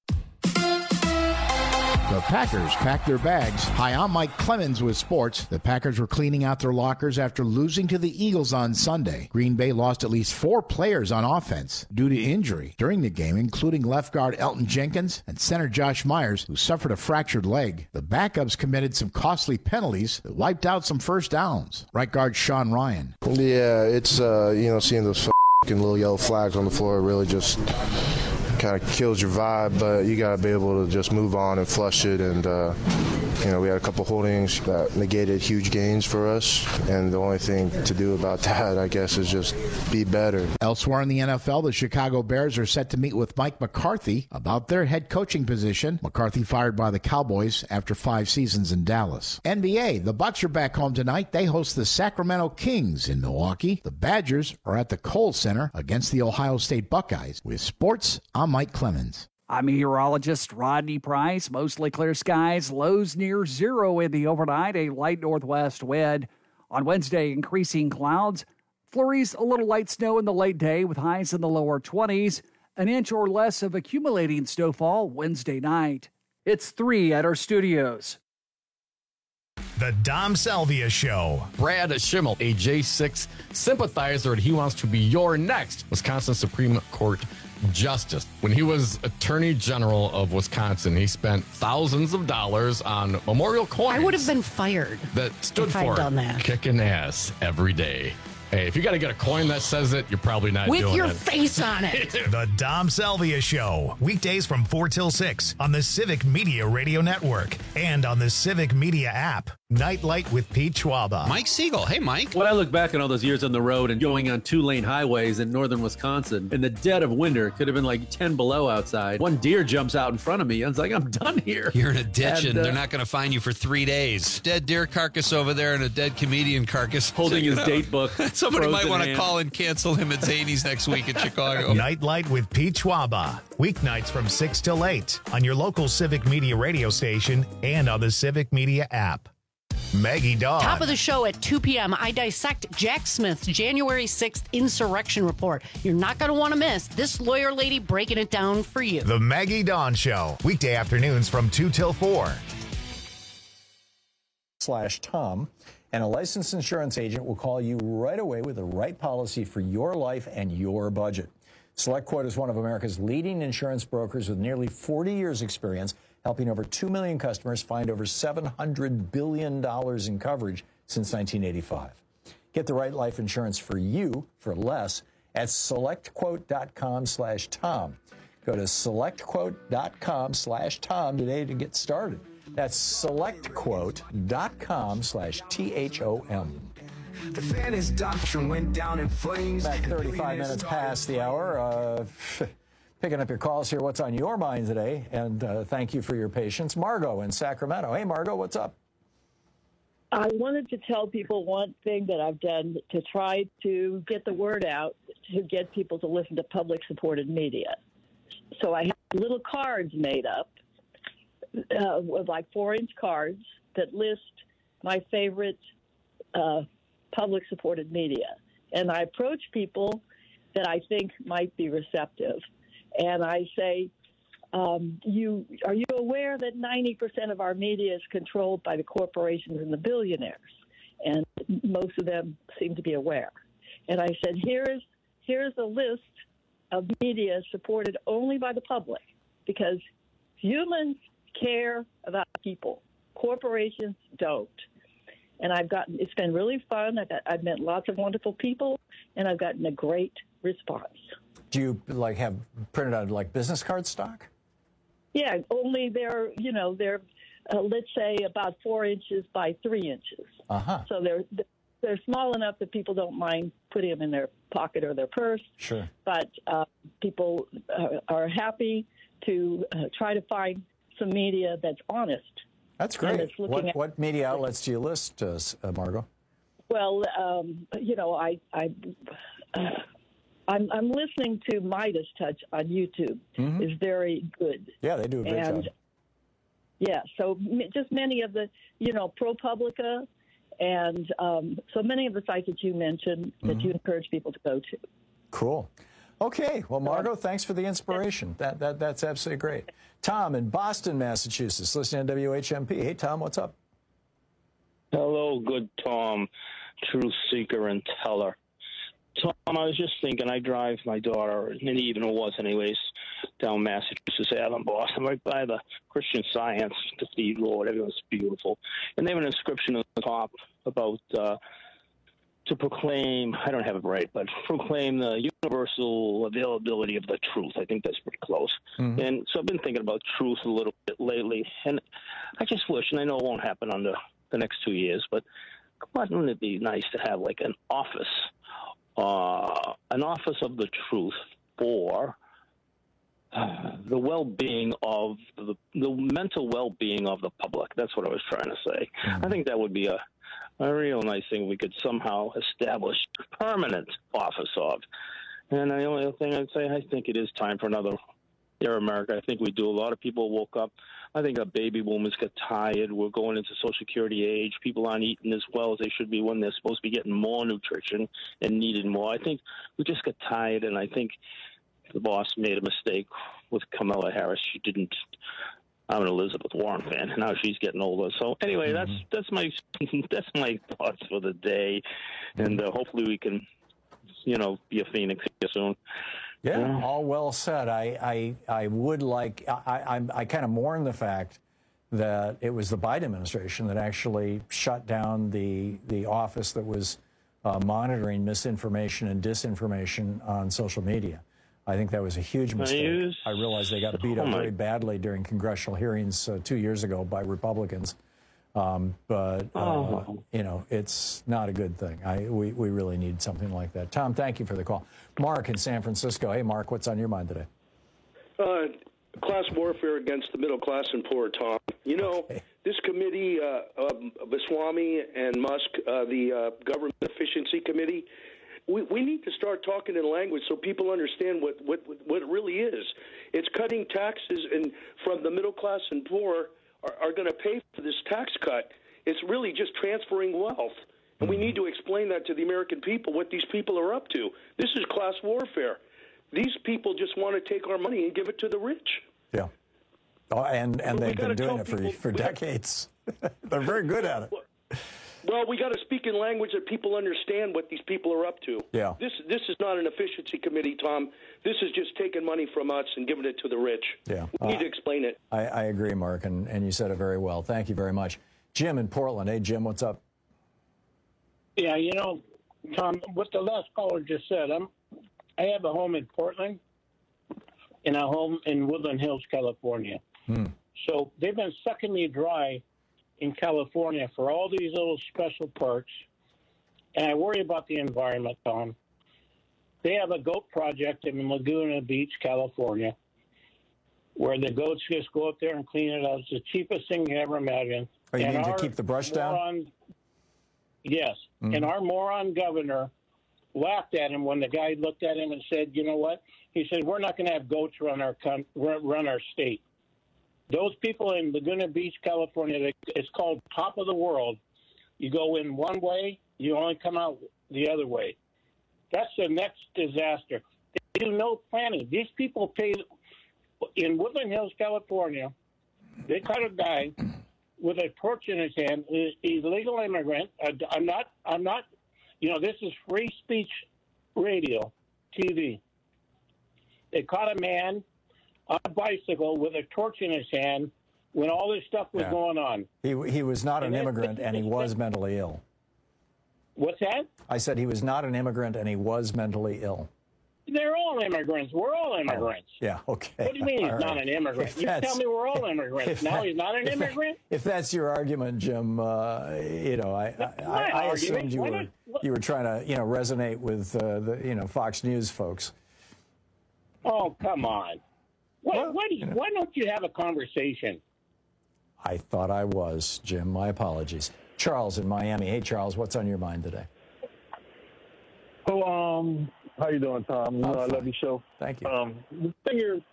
The Packers packed their bags. Hi, I'm Mike Clemens with sports. The Packers were cleaning out their lockers after losing to the Eagles on Sunday. Green Bay lost at least four players on offense due to injury during the game, including left guard Elton Jenkins and center Josh Myers, who suffered a fractured leg. The backups committed some costly penalties that wiped out some first downs. Right guard Sean Ryan. Yeah, it's, uh, you know, seeing those f***ing little yellow flags on the floor really just kind of kills your vibe, but you got to be able to just move on and flush it. And, uh, you know, we had a couple holdings that negated huge gains for us. And the only thing to do about that, I guess, is just be better. Elsewhere in the N F L, the Chicago Bears are set to meet with Mike McCarthy about their head coaching position. McCarthy fired by the Cowboys after five seasons in Dallas. N B A, the Bucks are back home tonight. They host the Sacramento Kings in Milwaukee. The Badgers are at the Kohl Center against the Ohio State Buckeyes. With sports, I'm Mike Clemens. I'm meteorologist Rodney Price. Mostly clear skies, lows near zero in the overnight, a light northwest wind. On Wednesday, increasing clouds. Flurries, a little light snow in the late day with highs in the lower twenties. An inch or less of accumulating snowfall Wednesday night. It's three at our studios. The Dom Salvia Show. Brad Schimmel, a J six sympathizer, and he wants to be your next Wisconsin Supreme Court Justice. When he was Attorney General of Wisconsin, he spent thousands of dollars on memorial coins. I would have been fired that stood if for I'd done that. Kicking ass every day. Hey, if you got to get a coin that says it, you're probably not With doing your it. face on it. The Dom Salvia Show. Weekdays from four till six on the Civic Media Radio Network and on the Civic Media app. Nightlight with Pete Schwaba. Mike Siegel. Hey, Mike. When I look back on all those years on the road and going on two-lane highways in northern Wisconsin, in the dead of winter, it could have been like ten below outside. One deer jumps out in front of me. I was like, I'm done here. You're in a ditch, and, and uh, they're not going to find you for three days. Dead deer carcass over there and a dead comedian carcass. Holding his date book. Somebody might want to call and cancel him at Zany's next week in Chicago. Nightlight with Pete Schwaba. Weeknights from six till eight on your local Civic Media radio station and on the Civic Media app. Maggie Dawn. Top of the show at two p.m. I dissect Jack Smith's January sixth insurrection report. You're not going to want to miss this lawyer lady breaking it down for you. The Maggie Dawn Show. Weekday afternoons from two till four. Slash Tom. And a licensed insurance agent will call you right away with the right policy for your life and your budget. SelectQuote is one of America's leading insurance brokers with nearly forty years experience, helping over two million customers find over seven hundred billion dollars in coverage since nineteen eighty-five. Get the right life insurance for you for less at SelectQuote.com slash Tom. Go to SelectQuote.com slash Tom today to get started. That's SelectQuote.com slash T H O M. The Fannis doctrine went down in flames. Back thirty-five minutes past the hour. Uh, picking up your calls here. What's on your mind today? And uh, thank you for your patience. Margot in Sacramento. Hey, Margot, what's up? I wanted to tell people one thing that I've done to try to get the word out, to get people to listen to public-supported media. So I have little cards made up, uh, with like four-inch cards that list my favorite uh, public-supported media. And I approach people that I think might be receptive. And I say, um, you are you aware that ninety percent of our media is controlled by the corporations and the billionaires? And most of them seem to be aware. And I said, here's, here's a list of media supported only by the public, because humans care about people. Corporations don't. And I've gotten, it's been really fun. I've, I've met lots of wonderful people, and I've gotten a great response. Do you like have printed out like business card stock? Yeah, only they're, you know, they're, uh, let's say about four inches by three inches. Uh-huh. So they're, they're small enough that people don't mind putting them in their pocket or their purse. Sure. But uh, people uh, are happy to uh, try to find some media that's honest. That's great. What, at, what media outlets do you list, uh, Margot? Well, um, you know, I, I, uh, I'm, I'm listening to Midas Touch on YouTube. Mm-hmm. It's very good. Yeah, they do a great and, job. Yeah, so just many of the, you know, ProPublica, and um, so many of the sites that you mentioned that Mm-hmm. you encourage people to go to. Cool. Okay. Well, Margot, thanks for the inspiration. That that that's absolutely great. Tom in Boston, Massachusetts, listening to W H M P. Hey, Tom, what's up? Hello, good Tom, truth seeker and teller. Tom, I was just thinking, I drive my daughter, and even it was anyways, down Massachusetts Avenue in Boston, right by the Christian Science Cathedral, whatever. It's beautiful. And they have an inscription on the top about uh, to proclaim, I don't have it right, but proclaim the universal availability of the truth. I think that's pretty close. Mm-hmm. And so I've been thinking about truth a little bit lately, and I just wish, and I know it won't happen under the next two years, but wouldn't it be nice to have like an office, uh, an office of the truth for uh, the well-being of the, the mental well-being of the public. That's what I was trying to say. Mm-hmm. I think that would be a a real nice thing we could somehow establish a permanent office of. And the only thing I'd say, I think it is time for another Air America. I think we do. A lot of people woke up. I think our baby boomers got tired. We're going into Social Security age. People aren't eating as well as they should be when they're supposed to be getting more nutrition and needed more. I think we just got tired, and I think the boss made a mistake with Kamala Harris. She didn't. I'm an Elizabeth Warren fan. Now she's getting older. So anyway, mm-hmm. that's that's my that's my thoughts for the day, and uh, hopefully we can, you know, be a phoenix here soon. Yeah, yeah. All well said. I I, I would like I I, I kind of mourn the fact that it was the Biden administration that actually shut down the the office that was uh, monitoring misinformation and disinformation on social media. I think that was a huge mistake. I realize they got beat up very badly during congressional hearings uh, two years ago by Republicans. Um, but, uh, Oh. you know, it's not a good thing. I, we, we really need something like that. Tom, thank you for the call. Mark in San Francisco. Hey, Mark, what's on your mind today? Uh, class warfare against the middle class and poor, Tom. You know, okay. This committee, uh, um, Vaswamy and Musk, uh, the uh, Government Efficiency Committee, we, we need to start talking in language so people understand what, what, what it really is. It's cutting taxes, and from the middle class and poor are, are going to pay for this tax cut. It's really just transferring wealth. And we need to explain that to the American people, what these people are up to. This is class warfare. These people just want to take our money and give it to the rich. Yeah. Oh, and and Well, we they've been gotta doing tell it for, people- for we gotta- decades. They're very good at it. Well, we got to speak in language that people understand what these people are up to. Yeah. This this is not an efficiency committee, Tom. This is just taking money from us and giving it to the rich. Yeah. We need Uh, to explain it. I, I agree, Mark, and, and you said it very well. Thank you very much. Jim in Portland. Hey, Jim, what's up? Yeah, you know, Tom, what the last caller just said, I'm, I have a home in Portland and a home in Woodland Hills, California. Hmm. So they've been sucking me dry in California for all these little special perks, and I worry about the environment, Tom. They have a goat project in Laguna Beach, California, where the goats just go up there and clean it up. It's the cheapest thing you ever imagine. Oh, you And mean to our keep the brush down? moron- Yes. Mhm. And our moron governor laughed at him when the guy looked at him and said, you know what? He said, we're not going to have goats run our con- run run our state. Those people in Laguna Beach, California, they- it's called top of the world. You go in one way, you only come out the other way. That's the next disaster. They do no planning. These people pay in Woodland Hills, California. They caught a guy with a torch in his hand, an illegal immigrant. I- I'm not. I'm not. You know, this is free speech radio, T V. They caught a man on a bicycle with a torch in his hand when all this stuff was Yeah. going on. He, he was not an And that- immigrant, and he was mentally ill. What's that? I said he was not an immigrant, and he was mentally ill. They're all immigrants. We're all immigrants. Yeah, okay. What do you mean he's All not right. an immigrant? If You that's- tell me we're all immigrants. if Now that- he's not an if that- immigrant? If that's your argument, Jim, uh, you know, I, I, I, I argument. assumed you Why were not- what- you were trying to, you know, resonate with uh, the, you know, Fox News folks. Oh, come on. Why, why, do you, why don't you have a conversation? I thought I was, Jim. My apologies. Charles in Miami. Hey, Charles, what's on your mind today? Oh, um, how you doing, Tom? You know, I love your show. Thank you. Um, the thing is,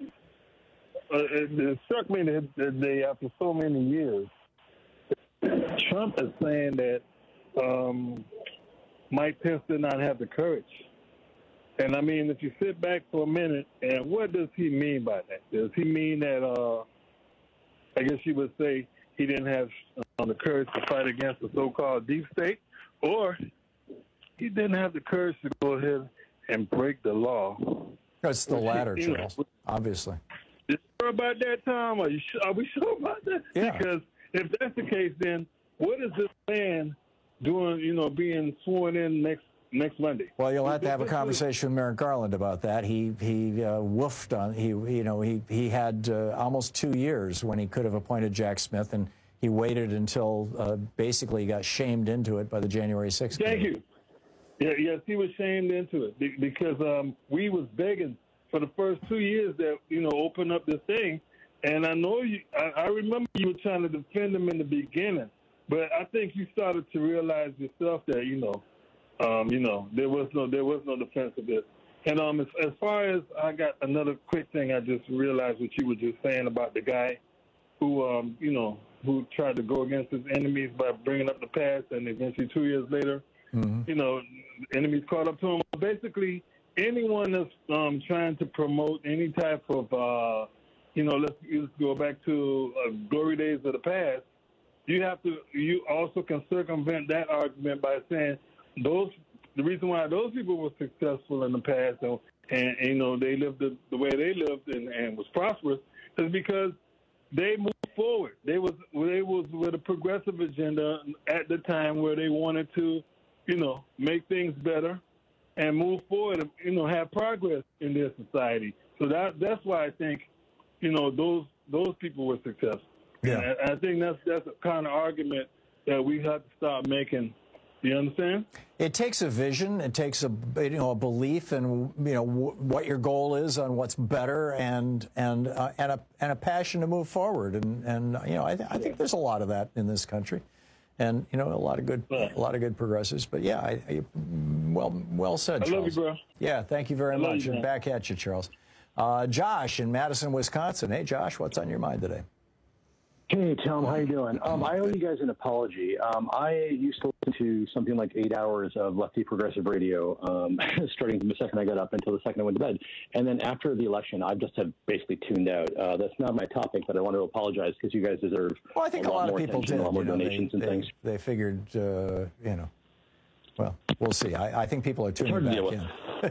uh, it, it struck me that, that they, after so many years, Trump is saying that um, Mike Pence did not have the courage. And I mean, if you sit back for a minute, and what does he mean by that? Does he mean that, uh, I guess you would say, he didn't have uh, the courage to fight against the so-called deep state, or he didn't have the courage to go ahead and break the law? It's the Which, latter, you know, Charles, obviously. You sure about that, Tom? Are you sure, are we sure about that? Yeah. Because if that's the case, then what is this man doing? You know, being sworn in next next Monday. Well, you'll have to have a conversation with Merrick Garland about that. He he uh, woofed on he you know he he had uh, almost two years when he could have appointed Jack Smith, and he waited until uh, basically he got shamed into it by the January sixth. Thank you. Yeah, yes, he was shamed into it be- because um, we was begging for the first two years that, you know, open up this thing. And I know you, I, I remember you were trying to defend him in the beginning, but I think you started to realize yourself that, you know, um, you know, there was no, there was no defense of this. And um, as, as far as I got another quick thing, I just realized what you were just saying about the guy who, um, you know, who tried to go against his enemies by bringing up the past, and eventually two years later, Mm-hmm. you know, enemies caught up to him. Basically, anyone that's um, trying to promote any type of, uh, you know, let's, let's go back to uh, glory days of the past, you have to, you also can circumvent that argument by saying those, the reason why those people were successful in the past and, and, and you know, they lived the, the way they lived and, and was prosperous is because they moved forward. They was, they was with a progressive agenda at the time where they wanted to, you know, make things better and move forward and, you know, have progress in their society. So that that's why I think, you know, those those people were successful. And I, I think that's that's the kind of argument that we have to start making. You understand? It takes a vision. It takes a you know a belief in you know w- what your goal is on what's better, and and uh, and a and a passion to move forward. And and you know I, th- I think there's a lot of that in this country, and you know a lot of good a lot of good progressives. But yeah, I, I, well well said, I Charles. love you, bro. Yeah, thank you very I love much. you, And man. back at you, Charles. Uh, Josh in Madison, Wisconsin. Hey, Josh, what's on your mind today? Hey, Tom, how you doing? Um, I owe you guys an apology. Um, I used to listen to something like eight hours of lefty progressive radio, um, starting from the second I got up until the second I went to bed. And then after the election, I just have basically tuned out. Uh, that's not my topic, but I want to apologize because you guys deserve Well, I think a a lot, lot of more people attention, did. a lot more You know, donations they, and they, things. They figured, uh, you know, well, we'll see. I, I think people are It's tuning hard to back deal in. with.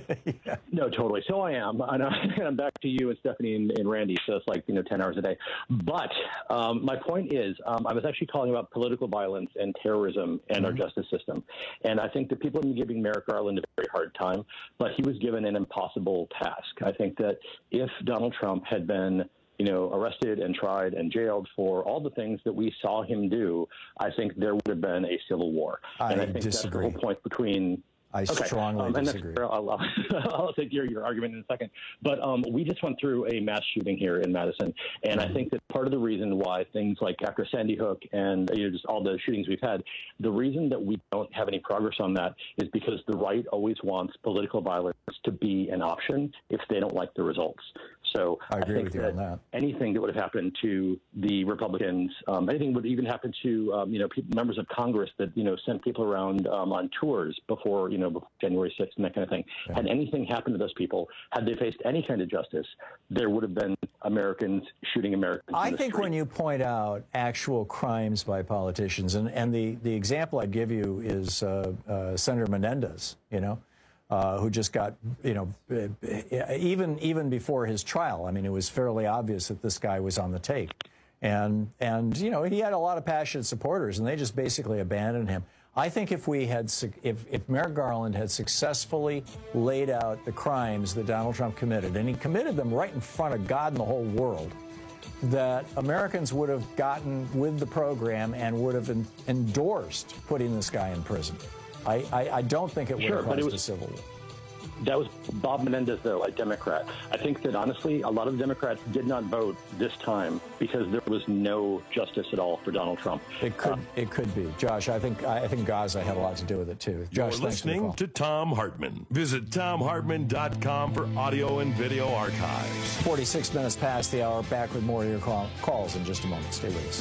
No, totally. So I am. And I'm back to you and Stephanie and, and Randy. So it's like, you know, ten hours a day. But um, my point is, um, I was actually calling about political violence and terrorism and our justice system. And I think that people have been giving Merrick Garland a very hard time, but he was given an impossible task. I think that if Donald Trump had been you know, arrested and tried and jailed for all the things that we saw him do, I think there would have been a civil war. I and I think disagree. that's the whole point between I Okay. strongly um, and disagree. That's, I'll, I'll, I'll take your, your argument in a second. But um, we just went through a mass shooting here in Madison, and I think that part of the reason why things like after Sandy Hook and you know just all the shootings we've had, the reason that we don't have any progress on that is because the right always wants political violence to be an option if they don't like the results. So I agree think with you that on that. anything that would have happened to the Republicans, um, anything would even happen to um, you know people, members of Congress that you know sent people around um, on tours before you know before January sixth and that kind of thing. Yeah. Had anything happened to those people, had they faced any kind of justice, there would have been Americans shooting Americans. I in the think street. when you point out actual crimes by politicians, and, and the, the example I'd give you is uh, uh, Senator Menendez, you know, uh, who just got, you know, even even before his trial. I mean, it was fairly obvious that this guy was on the take. And, and you know, he had a lot of passionate supporters, and they just basically abandoned him. I think if we had, if, if Merrick Garland had successfully laid out the crimes that Donald Trump committed, and he committed them right in front of God and the whole world, that Americans would have gotten with the program and would have en- endorsed putting this guy in prison. I, I, I don't think it would Sure, have but caused it was- a civil war. That was Bob Menendez, though, a Democrat. I think that, honestly, a lot of Democrats did not vote this time because there was no justice at all for Donald Trump. It could, uh, it could be. Josh, I think I think Gaza had a lot to do with it, too. Josh, You're thanks for the listening call. to Tom Hartman. Visit tom hartman dot com for audio and video archives. forty-six minutes past the hour. Back with more of your call, calls in just a moment. Stay with us.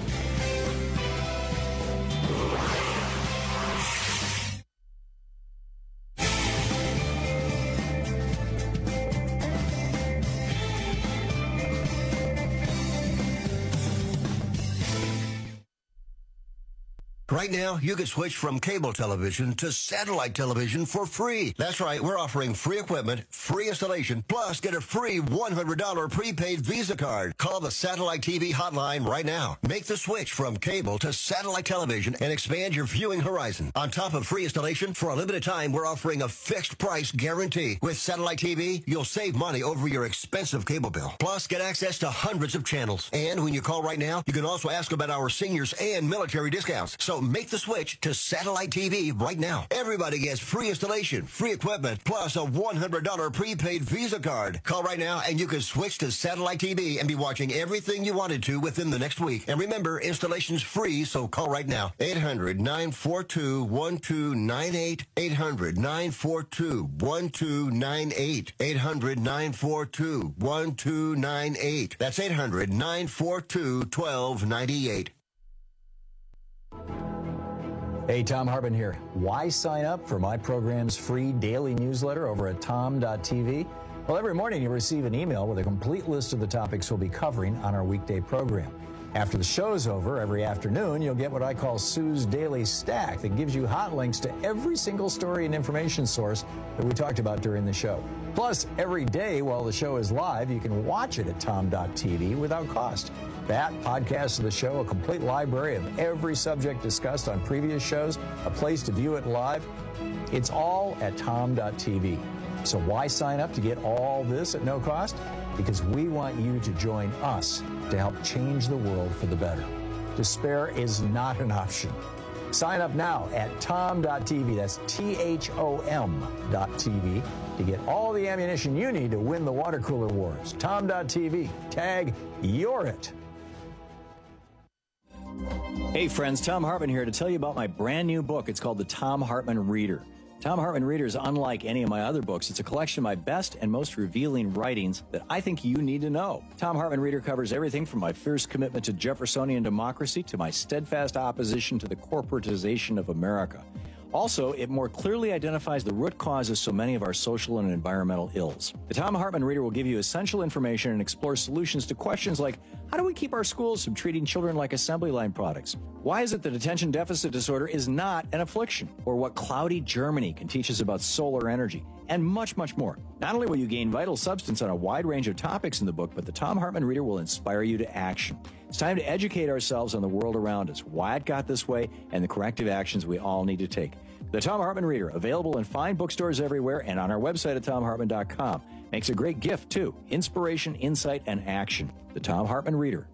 Right now, you can switch from cable television to satellite television for free. That's right, we're offering free equipment, free installation, plus get a free one hundred dollars prepaid Visa card. Call the Satellite T V hotline right now. Make the switch from cable to satellite television and expand your viewing horizon. On top of free installation, for a limited time, we're offering a fixed price guarantee. With Satellite T V, you'll save money over your expensive cable bill. Plus, get access to hundreds of channels. And when you call right now, you can also ask about our seniors and military discounts. So make the switch to Satellite T V right now. Everybody gets free installation, free equipment, plus a one hundred dollars prepaid Visa card. Call right now and you can switch to Satellite T V and be watching everything you wanted to within the next week. And remember, installation's free, so call right now. eight hundred, nine four two, one two nine eight. eight hundred, nine four two, one two nine eight. eight hundred, nine four two, one two nine eight. That's eight hundred, nine four two, one two nine eight. Hey, Tom Hartman here. Why sign up for my program's free daily newsletter over at tom dot t v? Well, every morning you receive an email with a complete list of the topics we'll be covering on our weekday program. After the show's over, every afternoon, you'll get what I call Sue's Daily Stack that gives you hot links to every single story and information source that we talked about during the show. Plus, every day while the show is live, you can watch it at tom dot t v without cost. That, podcasts of the show, a complete library of every subject discussed on previous shows, a place to view it live. It's all at tom dot t v. So why sign up to get all this at no cost? because we want you to join us to help change the world for the better. Despair is not an option. Sign up now at tom dot t v, that's T H O M dot T V, to get all the ammunition you need to win the water cooler wars. tom dot T V, tag You're It. Hey friends, Thom Hartmann here to tell you about my brand new book. It's called The Thom Hartmann Reader. Thom Hartmann Reader is unlike any of my other books. It's a collection of my best and most revealing writings that I think you need to know. Thom Hartmann Reader covers everything from my fierce commitment to Jeffersonian democracy to my steadfast opposition to the corporatization of America. Also, it more clearly identifies the root cause of so many of our social and environmental ills. The Thom Hartmann Reader will give you essential information and explore solutions to questions like, how do we keep our schools from treating children like assembly line products? Why is it that attention deficit disorder is not an affliction? Or what cloudy Germany can teach us about solar energy? And much, much more. Not only will you gain vital substance on a wide range of topics in the book, but the Thom Hartmann Reader will inspire you to action. It's time to educate ourselves on the world around us, why it got this way, and the corrective actions we all need to take. The Thom Hartmann Reader, available in fine bookstores everywhere and on our website at thom hartmann dot com. Makes a great gift, too. Inspiration, insight, and action. The Thom Hartmann Reader.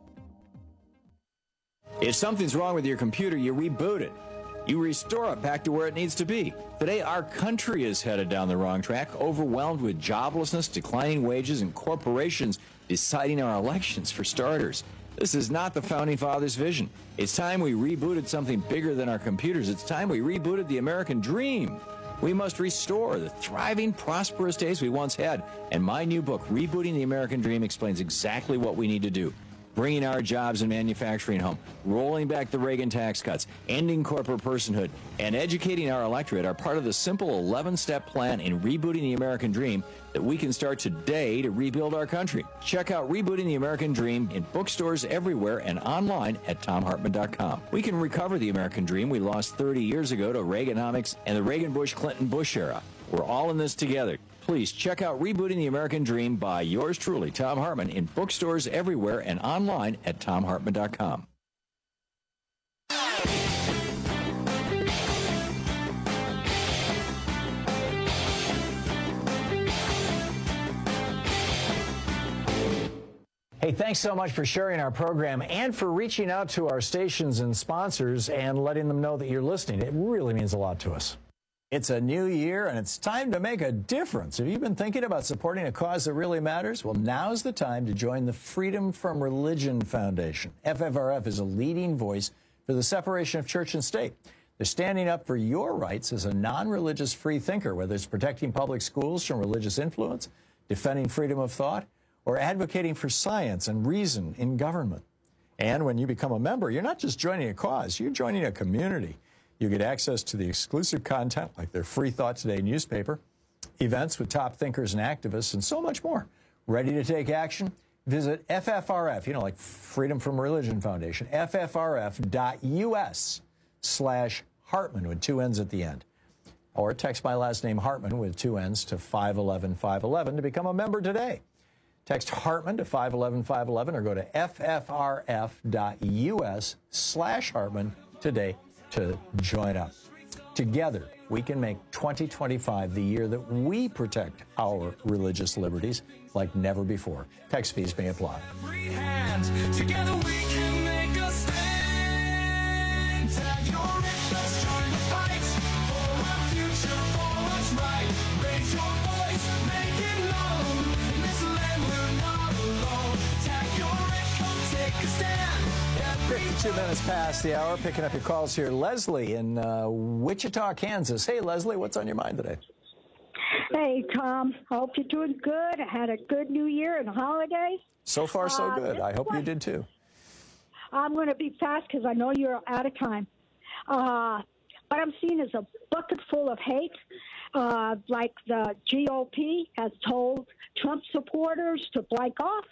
If something's wrong with your computer, you reboot it. You restore it back to where it needs to be. Today, our country is headed down the wrong track, overwhelmed with joblessness, declining wages, and corporations deciding our elections, for starters. This is not the Founding Fathers' vision. It's time we rebooted something bigger than our computers. It's time we rebooted the American dream. We must restore the thriving, prosperous days we once had. And my new book, Rebooting the American Dream, explains exactly what we need to do. Bringing our jobs and manufacturing home, rolling back the Reagan tax cuts, ending corporate personhood, and educating our electorate are part of the simple eleven-step plan in rebooting the American dream that we can start today to rebuild our country. Check out Rebooting the American Dream in bookstores everywhere and online at thom hartmann dot com. We can recover the American dream we lost thirty years ago to Reaganomics and the Reagan-Bush-Clinton-Bush era. We're all in this together. Please check out Rebooting the American Dream by yours truly, Thom Hartmann, in bookstores everywhere and online at thom hartmann dot com. Hey, thanks so much for sharing our program and for reaching out to our stations and sponsors and letting them know that you're listening. It really means a lot to us. It's a new year, and it's time to make a difference. Have you been thinking about supporting a cause that really matters? Well, now's the time to join the Freedom from Religion Foundation. F F R F is a leading voice for the separation of church and state. They're standing up for your rights as a non-religious free thinker, whether it's protecting public schools from religious influence, defending freedom of thought, or advocating for science and reason in government. And when you become a member, you're not just joining a cause, you're joining a community. You get access to the exclusive content like their Free Thought Today newspaper, events with top thinkers and activists, and so much more. Ready to take action? Visit F F R F, you know, like Freedom from Religion Foundation, F F R F dot U S slash Hartmann with two N's at the end. Or text my last name Hartmann with two N's to five eleven five eleven to become a member today. Text Hartmann to five eleven five eleven or go to F F R F dot U S slash Hartmann today to join up. Together, we can make twenty twenty-five the year that we protect our religious liberties like never before. Text fees may apply. Together we can make a stand. Tag your interest, join the fight for our future, for what's right. Raise your voice, make it known. In this land we're not alone. Tag your interest, take a stand. fifty-two minutes past the hour, picking up your calls here. Leslie in uh, Wichita, Kansas. Hey, Leslie, what's on your mind today? Hey, Tom. Hope you're doing good. I had a good New Year and holidays. So far, so Uh, good. I hope you did too. I'm going to be fast because I know you're out of time. Uh, what I'm seeing is a bucket full of hate, uh, like the G O P has told Trump supporters to blank off.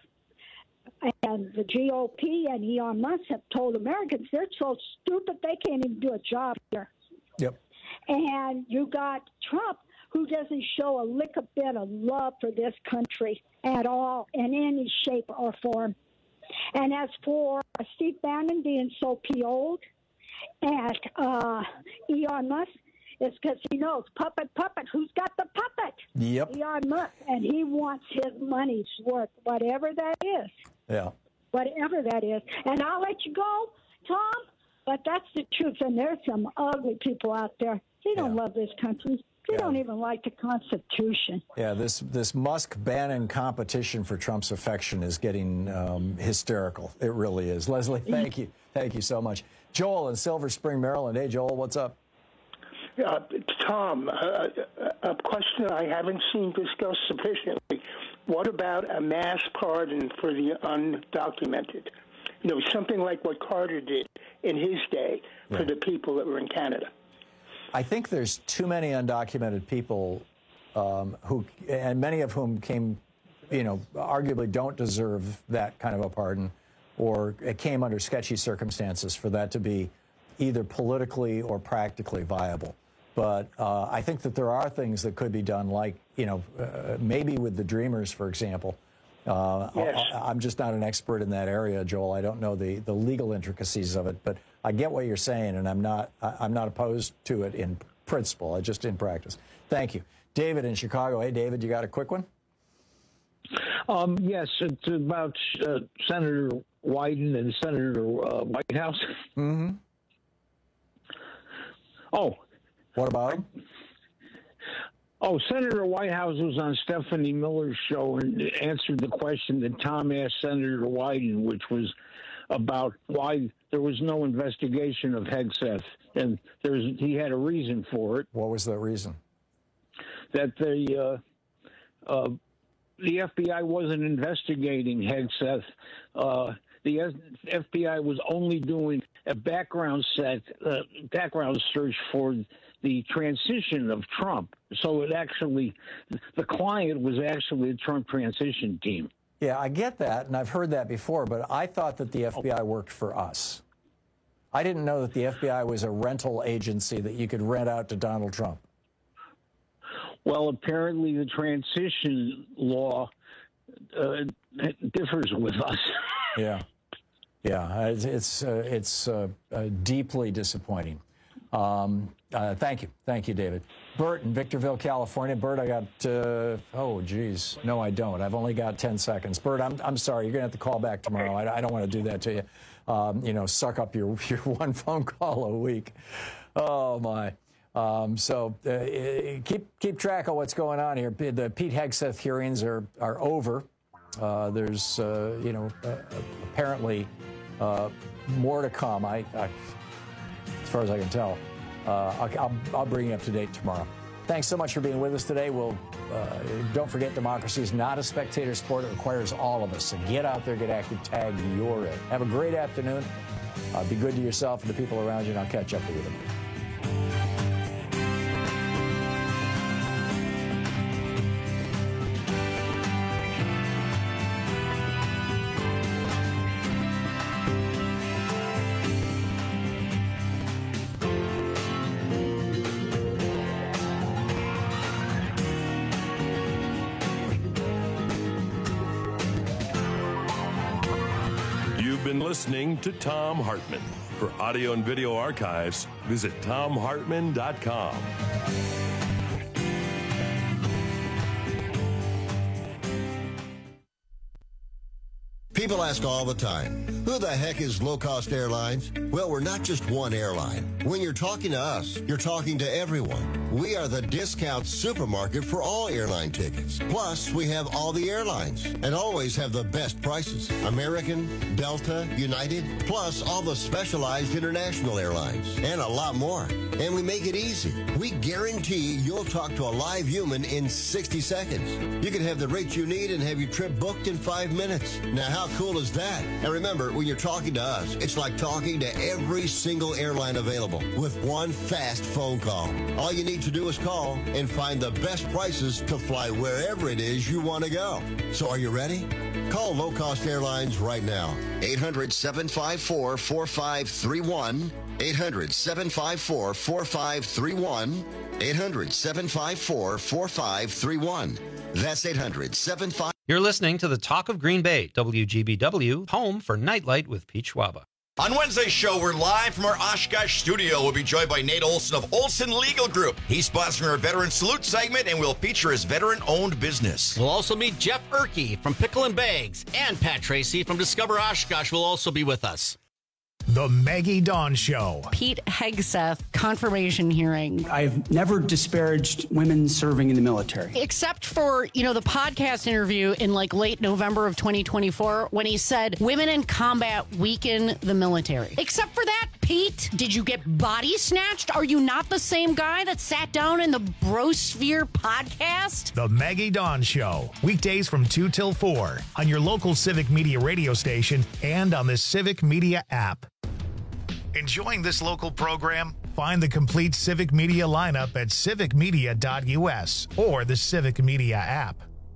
And the G O P and Elon Musk have told Americans they're so stupid they can't even do a job here. Yep. And you got Trump, who doesn't show a lick a bit of love for this country at all in any shape or form. And as for Steve Bannon being so P O'd and uh, Elon Musk, It's because he knows, puppet, puppet, who's got the puppet? Yep. Elon Musk, and he wants his money's worth, whatever that is. Yeah. Whatever that is. And I'll let you go, Tom, but that's the truth. And there's some ugly people out there. They don't yeah. love this country. They yeah. don't even like the Constitution. Yeah, this this Musk banning competition for Trump's affection is getting um, hysterical. It really is. Leslie, thank you. Thank you so much. Joel in Silver Spring, Maryland. Hey, Joel, what's up? Uh, Tom, uh, a question I haven't seen discussed sufficiently. What about a mass pardon for the undocumented? You know, something like what Carter did in his day yeah. for the people that were in Canada. I think there's too many undocumented people um, who, and many of whom came, you know, arguably don't deserve that kind of a pardon, or it came under sketchy circumstances for that to be either politically or practically viable. But uh, I think that there are things that could be done, like, you know, uh, maybe with the Dreamers, for example. Uh, yes. I, I'm just not an expert in that area, Joel. I don't know the, the legal intricacies of it, but I get what you're saying, and I'm not I'm not opposed to it in principle, just in practice. Thank you. David in Chicago. Hey, David, you got a quick one? Um, yes, it's about uh, Senator Wyden and Senator uh, Whitehouse. Mm-hmm. Oh. What about him? Oh, Senator Whitehouse was on Stephanie Miller's show and answered the question that Tom asked Senator Wyden, which was about why there was no investigation of Hegseth, and there's he had a reason for it. What was that reason? That the uh, uh, the F B I wasn't investigating Hegseth. Uh, the F B I was only doing a background set, uh, background search for the transition of Trump. So it actually, the client was actually the Trump transition team. Yeah, I get that, and I've heard that before, but I thought that the F B I worked for us. I didn't know that the F B I was a rental agency that you could rent out to Donald Trump. Well, apparently the transition law uh, differs with us. Yeah, yeah, it's it's uh, it's uh, uh, deeply disappointing. Um, uh, thank you, thank you, David. Bert in Victorville, California. Bert, I got uh, oh, geez, no, I don't. I've only got ten seconds. Bert, I'm I'm sorry. You're gonna have to call back tomorrow. I, I don't want to do that to you. Um, you know, suck up your your one phone call a week. Oh my. Um, so uh, keep keep track of what's going on here. The Pete Hegseth hearings are are over. Uh, there's uh, you know uh, apparently uh, more to come. I, I as far as I can tell. Uh, I'll, I'll, I'll bring you up to date tomorrow. Thanks so much for being with us today. We'll uh, don't forget, democracy is not a spectator sport. It requires all of us. So get out there, get active, tag you're it. Have a great afternoon. Uh, be good to yourself and the people around you, and I'll catch up with you tomorrow. Listening to Thom Hartmann. For audio and video archives, visit thom hartmann dot com. People ask all the time, who the heck is Low Cost Airlines? Well, we're not just one airline. When you're talking to us, you're talking to everyone. We are the discount supermarket for all airline tickets. Plus, we have all the airlines and always have the best prices. American, Delta, United, plus all the specialized international airlines and a lot more. And we make it easy. We guarantee you'll talk to a live human in sixty seconds. You can have the rate you need and have your trip booked in five minutes. Now, how cool is that? And remember, when you're talking to us, it's like talking to every single airline available with one fast phone call. All you need to do is call and find the best prices to fly wherever it is you want to go. So are you ready? Call Low Cost Airlines right now. eight hundred, seven five four, four five three one. eight hundred, seven five four, four five three one. eight hundred, seven five four, four five three one. That's eight hundred, seven five four. You're listening to the Talk of Green Bay, W G B W, home for Nightlight with Pete Schwaba. On Wednesday's show, we're live from our Oshkosh studio. We'll be joined by Nate Olson of Olson Legal Group. He's sponsoring our Veteran Salute segment, and we'll feature his veteran-owned business. We'll also meet Jeff Erkey from Pickle and Bags, and Pat Tracy from Discover Oshkosh will also be with us. The Maggie Dawn Show. Pete Hegseth confirmation hearing. I've never disparaged women serving in the military. Except for, you know, the podcast interview in like late November of twenty twenty-four when he said women in combat weaken the military. Except for that, Pete, did you get body snatched? Are you not the same guy that sat down in the Brosphere podcast? The Maggie Dawn Show. Weekdays from two till four on your local Civic Media radio station and on the Civic Media app. Enjoying this local program? Find the complete Civic Media lineup at civic media dot u s or the Civic Media app.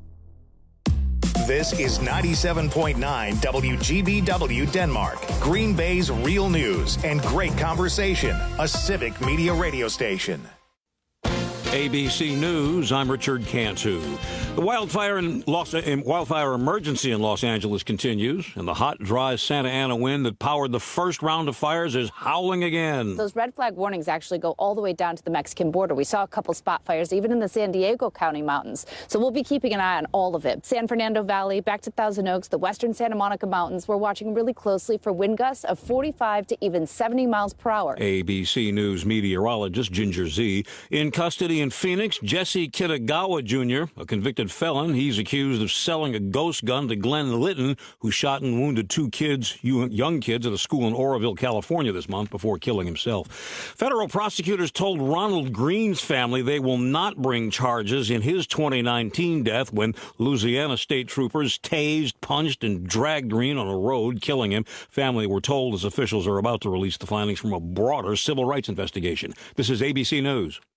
This is ninety-seven point nine W G B W Denmark, Green Bay's real news and great conversation, a Civic Media radio station. A B C News, I'm Richard Cantu. The wildfire in Los, in wildfire emergency in Los Angeles continues, and the hot, dry Santa Ana wind that powered the first round of fires is howling again. Those red flag warnings actually go all the way down to the Mexican border. We saw a couple spot fires even in the San Diego County mountains, so we'll be keeping an eye on all of it. San Fernando Valley, back to Thousand Oaks, the western Santa Monica Mountains, we're watching really closely for wind gusts of forty-five to even seventy miles per hour. A B C News meteorologist Ginger Z. In custody in Phoenix, Jesse Kitagawa Junior, a convicted felon. He's accused of selling a ghost gun to Glenn Litton, who shot and wounded two kids, young kids, at a school in Oroville, California this month before killing himself. Federal prosecutors told Ronald Green's family they will not bring charges in his twenty nineteen death when Louisiana state troopers tased, punched, and dragged Green on a road, killing him. Family were told as officials are about to release the findings from a broader civil rights investigation. This is A B C News.